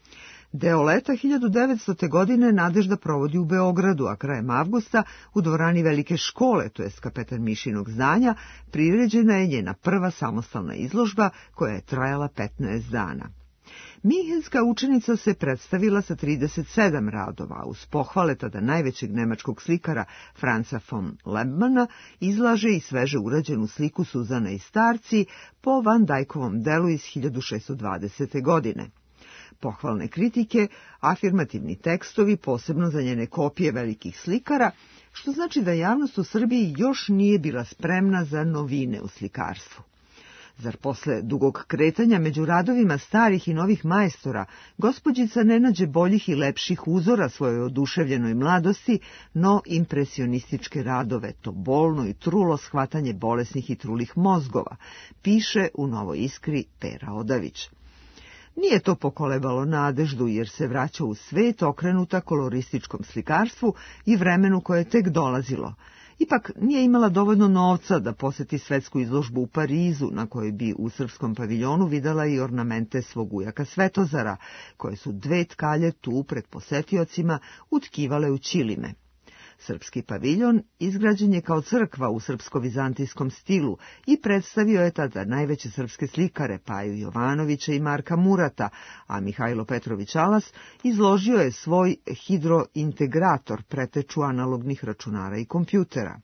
Deo leta hiljadu devetstote. godine Nadežda provodi u Beogradu, a krajem avgusta u dvorani Velike škole, to jest Kapetan Mišinog zdanja, priređena je njena prva samostalna izložba koja je trajala petnaest dana. Minhenska učenica se predstavila sa trideset sedam radova, uz pohvale tada najvećeg nemačkog slikara Franca von Lebmana izlaže i sveže urađenu sliku Suzana i starci po Van Dijkovom delu iz hiljadu šeststo dvadesete. godine. Pohvalne kritike, afirmativni tekstovi, posebno za njene kopije velikih slikara, što znači da javnost u Srbiji još nije bila spremna za novine u slikarstvu. Zar posle dugog kretanja među radovima starih i novih majstora, gospođica ne nađe boljih i lepših uzora svojoj oduševljenoj mladosti, no impresionističke radove, to bolno i trulo shvatanje bolesnih i trulih mozgova, piše u Novoj iskri Pera Odavić. Nije to pokolebalo Nadeždu, jer se vraća u svet okrenuta kolorističkom slikarstvu i vremenu koje je tek dolazilo. Ipak nije imala dovoljno novca da poseti svetsku izložbu u Parizu, na kojoj bi u srpskom paviljonu videla i ornamente svog ujaka Svetozara, koje su dve tkalje tu pred posetiocima utkivale u ćilime. Srpski paviljon izgrađen je kao crkva u srpsko-vizantijskom stilu i predstavio je tada najveće srpske slikare Paju Jovanovića i Marka Murata, a Mihajlo Petrović Alas izložio je svoj hidrointegrator, preteču analognih računara i kompjutera.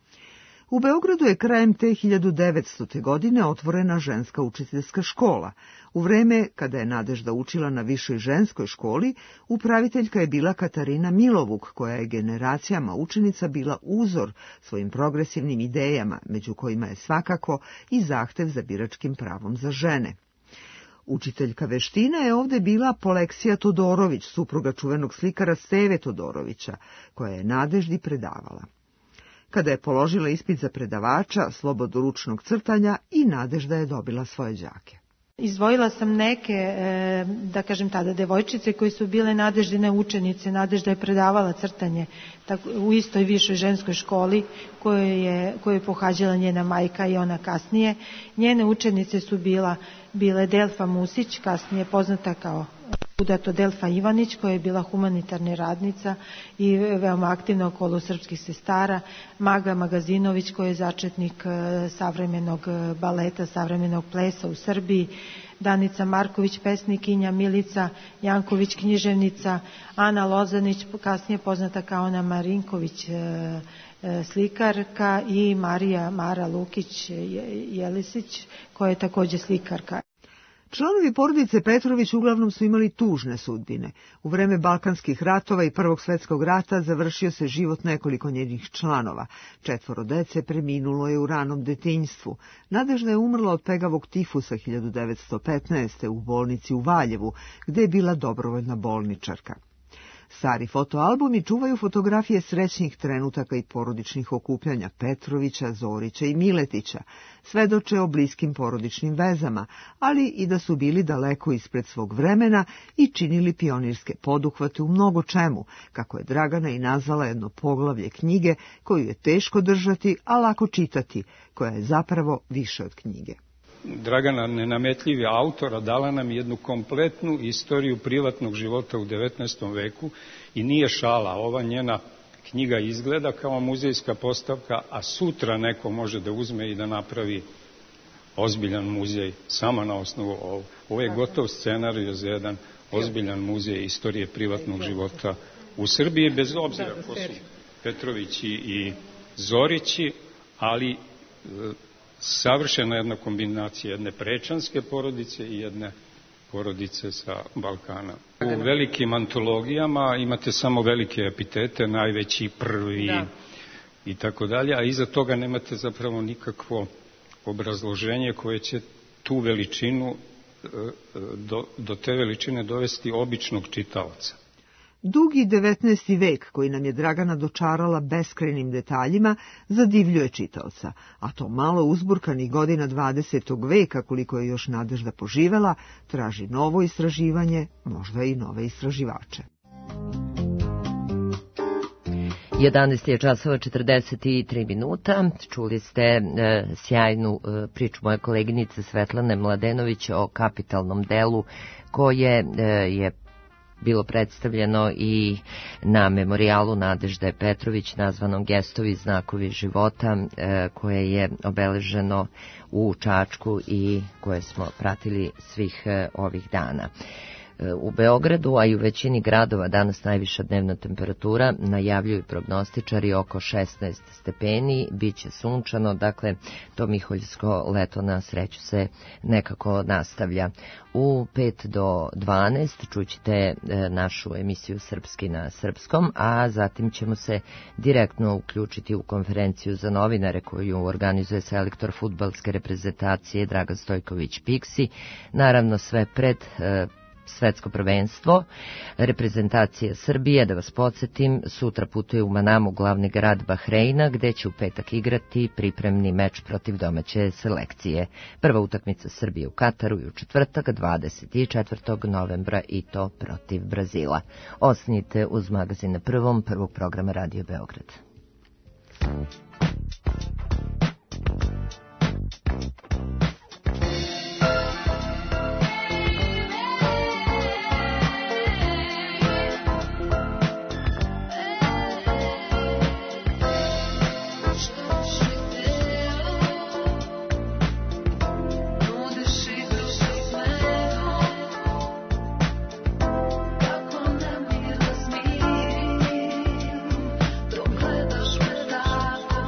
U Beogradu je krajem te hiljadu devetstote. godine otvorena ženska učiteljska škola. U vreme kada je Nadežda učila na višoj ženskoj školi, upraviteljka je bila Katarina Milovuk, koja je generacijama učenica bila uzor svojim progresivnim idejama, među kojima je svakako i zahtev za biračkim pravom za žene. Učiteljka veština je ovde bila Poleksija Todorović, supruga čuvenog slikara Steve Todorovića, koja je Nadeždi predavala. Kada je položila ispit za predavača slobodoručnog crtanja, i Nadežda je dobila svoje đake. Izdvojila sam neke, da kažem tada, devojčice koje su bile Nadeždine učenice. Nadežda je predavala crtanje u istoj višoj ženskoj školi koju je, koju je pohađala njena majka i ona kasnije. Njene učenice su bila, bile Delfa Musić, kasnije poznata kao Udato Delfa Ivanić, koja je bila humanitarna radnica i veoma aktivna okolo srpskih sestara, Maga Magazinović, koja je začetnik savremenog baleta, savremenog plesa u Srbiji, Danica Marković, pesnikinja, Milica Janković, književnica, Ana Lozanić, kasnije poznata kao Ana Marinković, slikarka, i Marija Mara Lukić Jelisić, koja je takođe slikarka. Članovi porodice Petrović uglavnom su imali tužne sudbine. U vreme Balkanskih ratova i Prvog svetskog rata završio se život nekoliko njenih članova. Četvoro dece preminulo je u ranom detinjstvu. Nadežda je umrla od pegavog tifusa hiljadu devetsto petnaeste. u bolnici u Valjevu, gde je bila dobrovoljna bolničarka. Stari fotoalbumi čuvaju fotografije srećnih trenutaka i porodičnih okupljanja Petrovića, Zorića i Miletića, svedoče o bliskim porodičnim vezama, ali i da su bili daleko ispred svog vremena i činili pionirske poduhvate u mnogo čemu, kako je Dragana i nazvala jedno poglavlje knjige koju je teško držati, a lako čitati, koja je zapravo više od knjige. Dragana, nenametljivi autora, dala nam jednu kompletnu istoriju privatnog života u devetnaestom veku i nije šala. Ova njena knjiga izgleda kao muzejska postavka, a sutra neko može da uzme i da napravi ozbiljan muzej sama na osnovu ovo. Ovo je gotov scenarij za jedan ozbiljan muzej istorije privatnog života u Srbiji, bez obzira ko su Petrovići i Zorići, ali savršena jedna kombinacija jedne prečanske porodice i jedne porodice sa Balkana. U velikim antologijama imate samo velike epitete, najveći, prvi da. i tako dalje, a iza toga nemate zapravo nikakvo obrazloženje koje će tu veličinu, do, do te veličine dovesti običnog čitaoca. Dugi devetnaesti vek, koji nam je Dragana dočarala beskrajnim detaljima, zadivljuje čitaoca, a to malo uzburkanih godina dvadesetog veka, koliko je još Nadežda poživela, traži novo istraživanje, možda i nove istraživače. jedanaest je časova četrdeset tri minuta. Čuli ste e, sjajnu e, priču moje koleginice Svetlane Mladenović o kapitalnom delu koje e, je bilo predstavljeno i na memorijalu Nadežde Petrović nazvanom Gestovi znakovi života, e, koje je obeleženo u Čačku i koje smo pratili svih e, ovih dana. U Beogradu, a i u većini gradova danas najviša dnevna temperatura, najavljuju prognostičari oko šesnaest stepeni, bit će sunčano, dakle to miholjsko leto na sreću se nekako nastavlja. U pet do dvanaest čućete našu emisiju Srpski na srpskom, a zatim ćemo se direktno uključiti u konferenciju za novinare koju organizuje selektor fudbalske reprezentacije Dragan Stojković Piksi, naravno sve pred svetsko prvenstvo. Reprezentacija Srbije, da vas podsjetim, sutra putuje u Manamu, glavni grad Bahreina, gde će u petak igrati pripremni meč protiv domaće selekcije. Prva utakmica Srbije u Kataru i u četvrtak, dvadeset četvrtog novembra, i to protiv Brazila. Ostanite uz magazin na prvom, prvog programa Radio Beograd. Gledaš me tako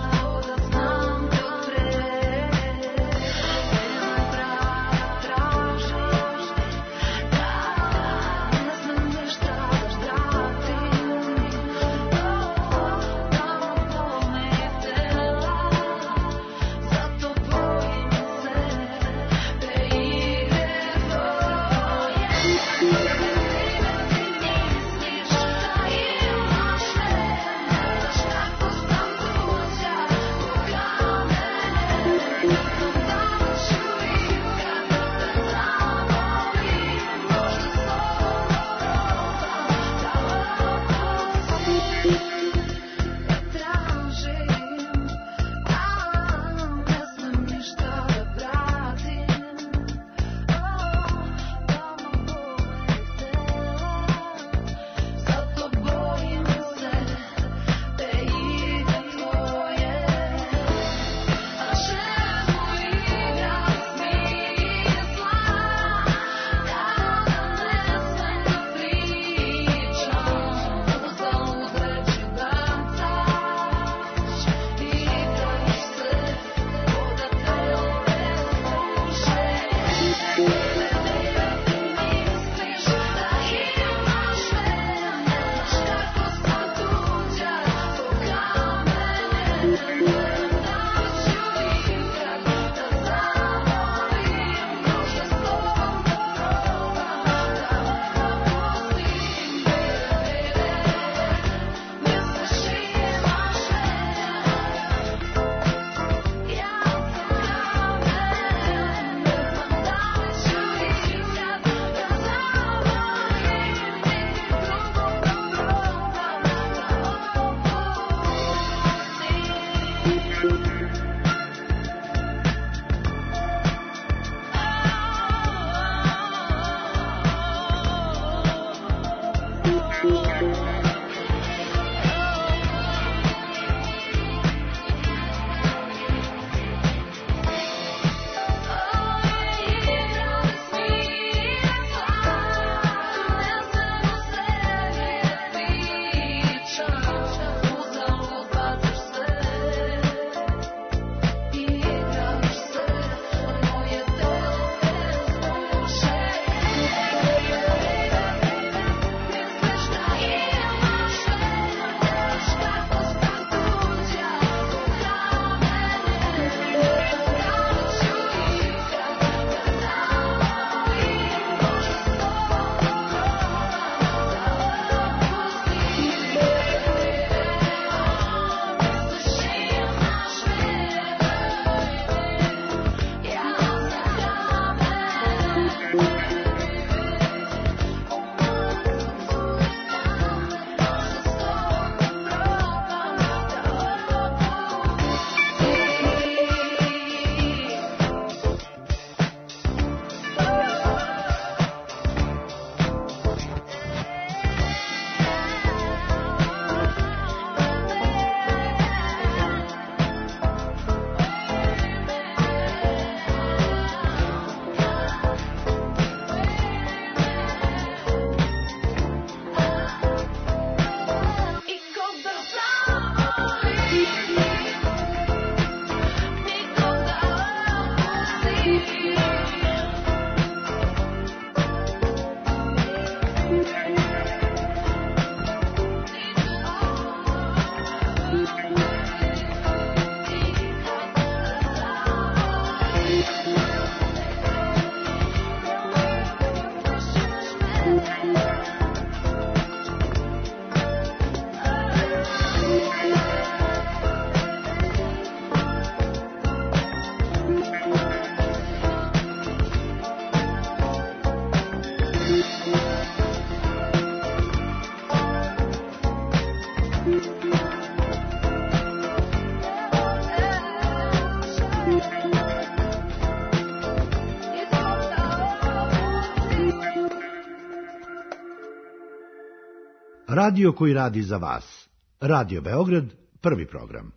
Radio koji radi za vas. Radio Beograd, prvi program.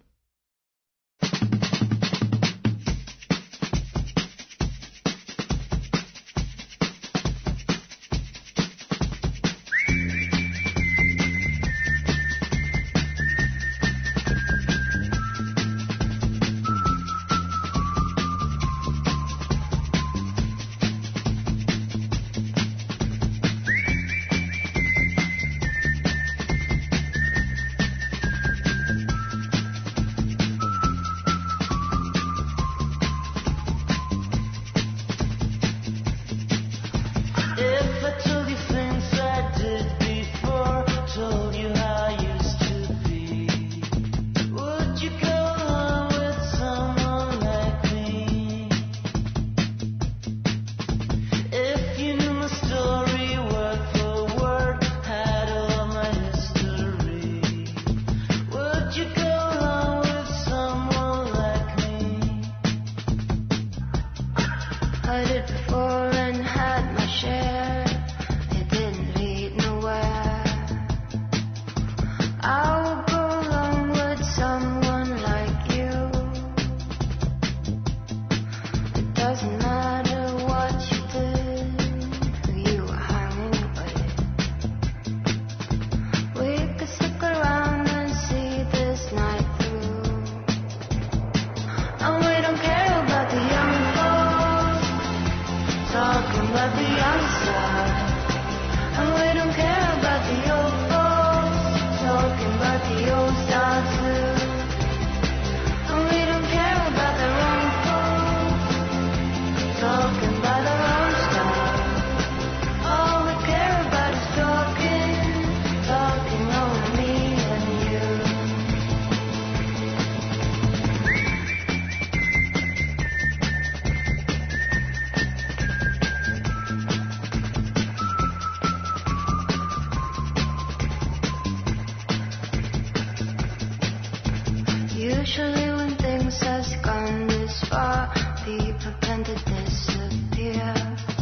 Usually when things has gone this far, people tend to disappear.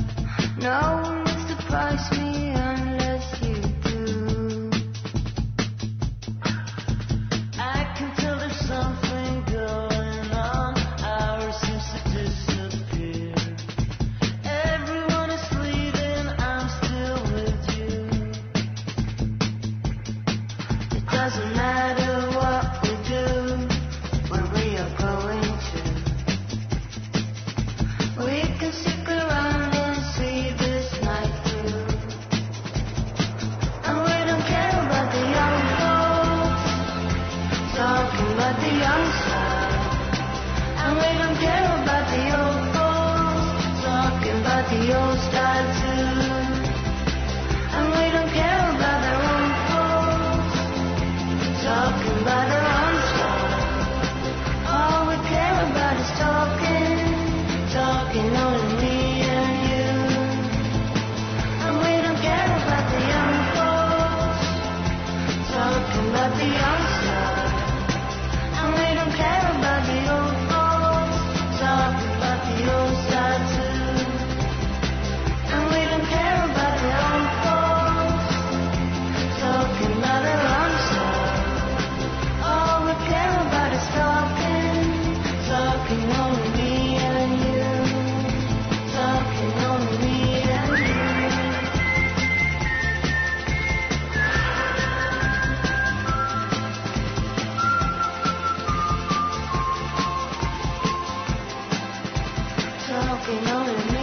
No one will surprise me unless you do. I can tell there's something going on. Ours seems to disappear. Everyone is leaving, I'm still with you. It doesn't matter what we do. We can stick around and see this night through. And we don't care about the young folks talking about the young side. And we don't care about the old folks talking about the old style too. And we don't care about their own folks talking about their own style. All we care about is talking. Talking only me and you. And we don't care about the young folks talking about the young side. And we don't care about the old folks talking about the old side too. And we don't care about the young folks talking about their own side. All we care about is talking. Talking only me and you. Talking only me and you. Talking only me.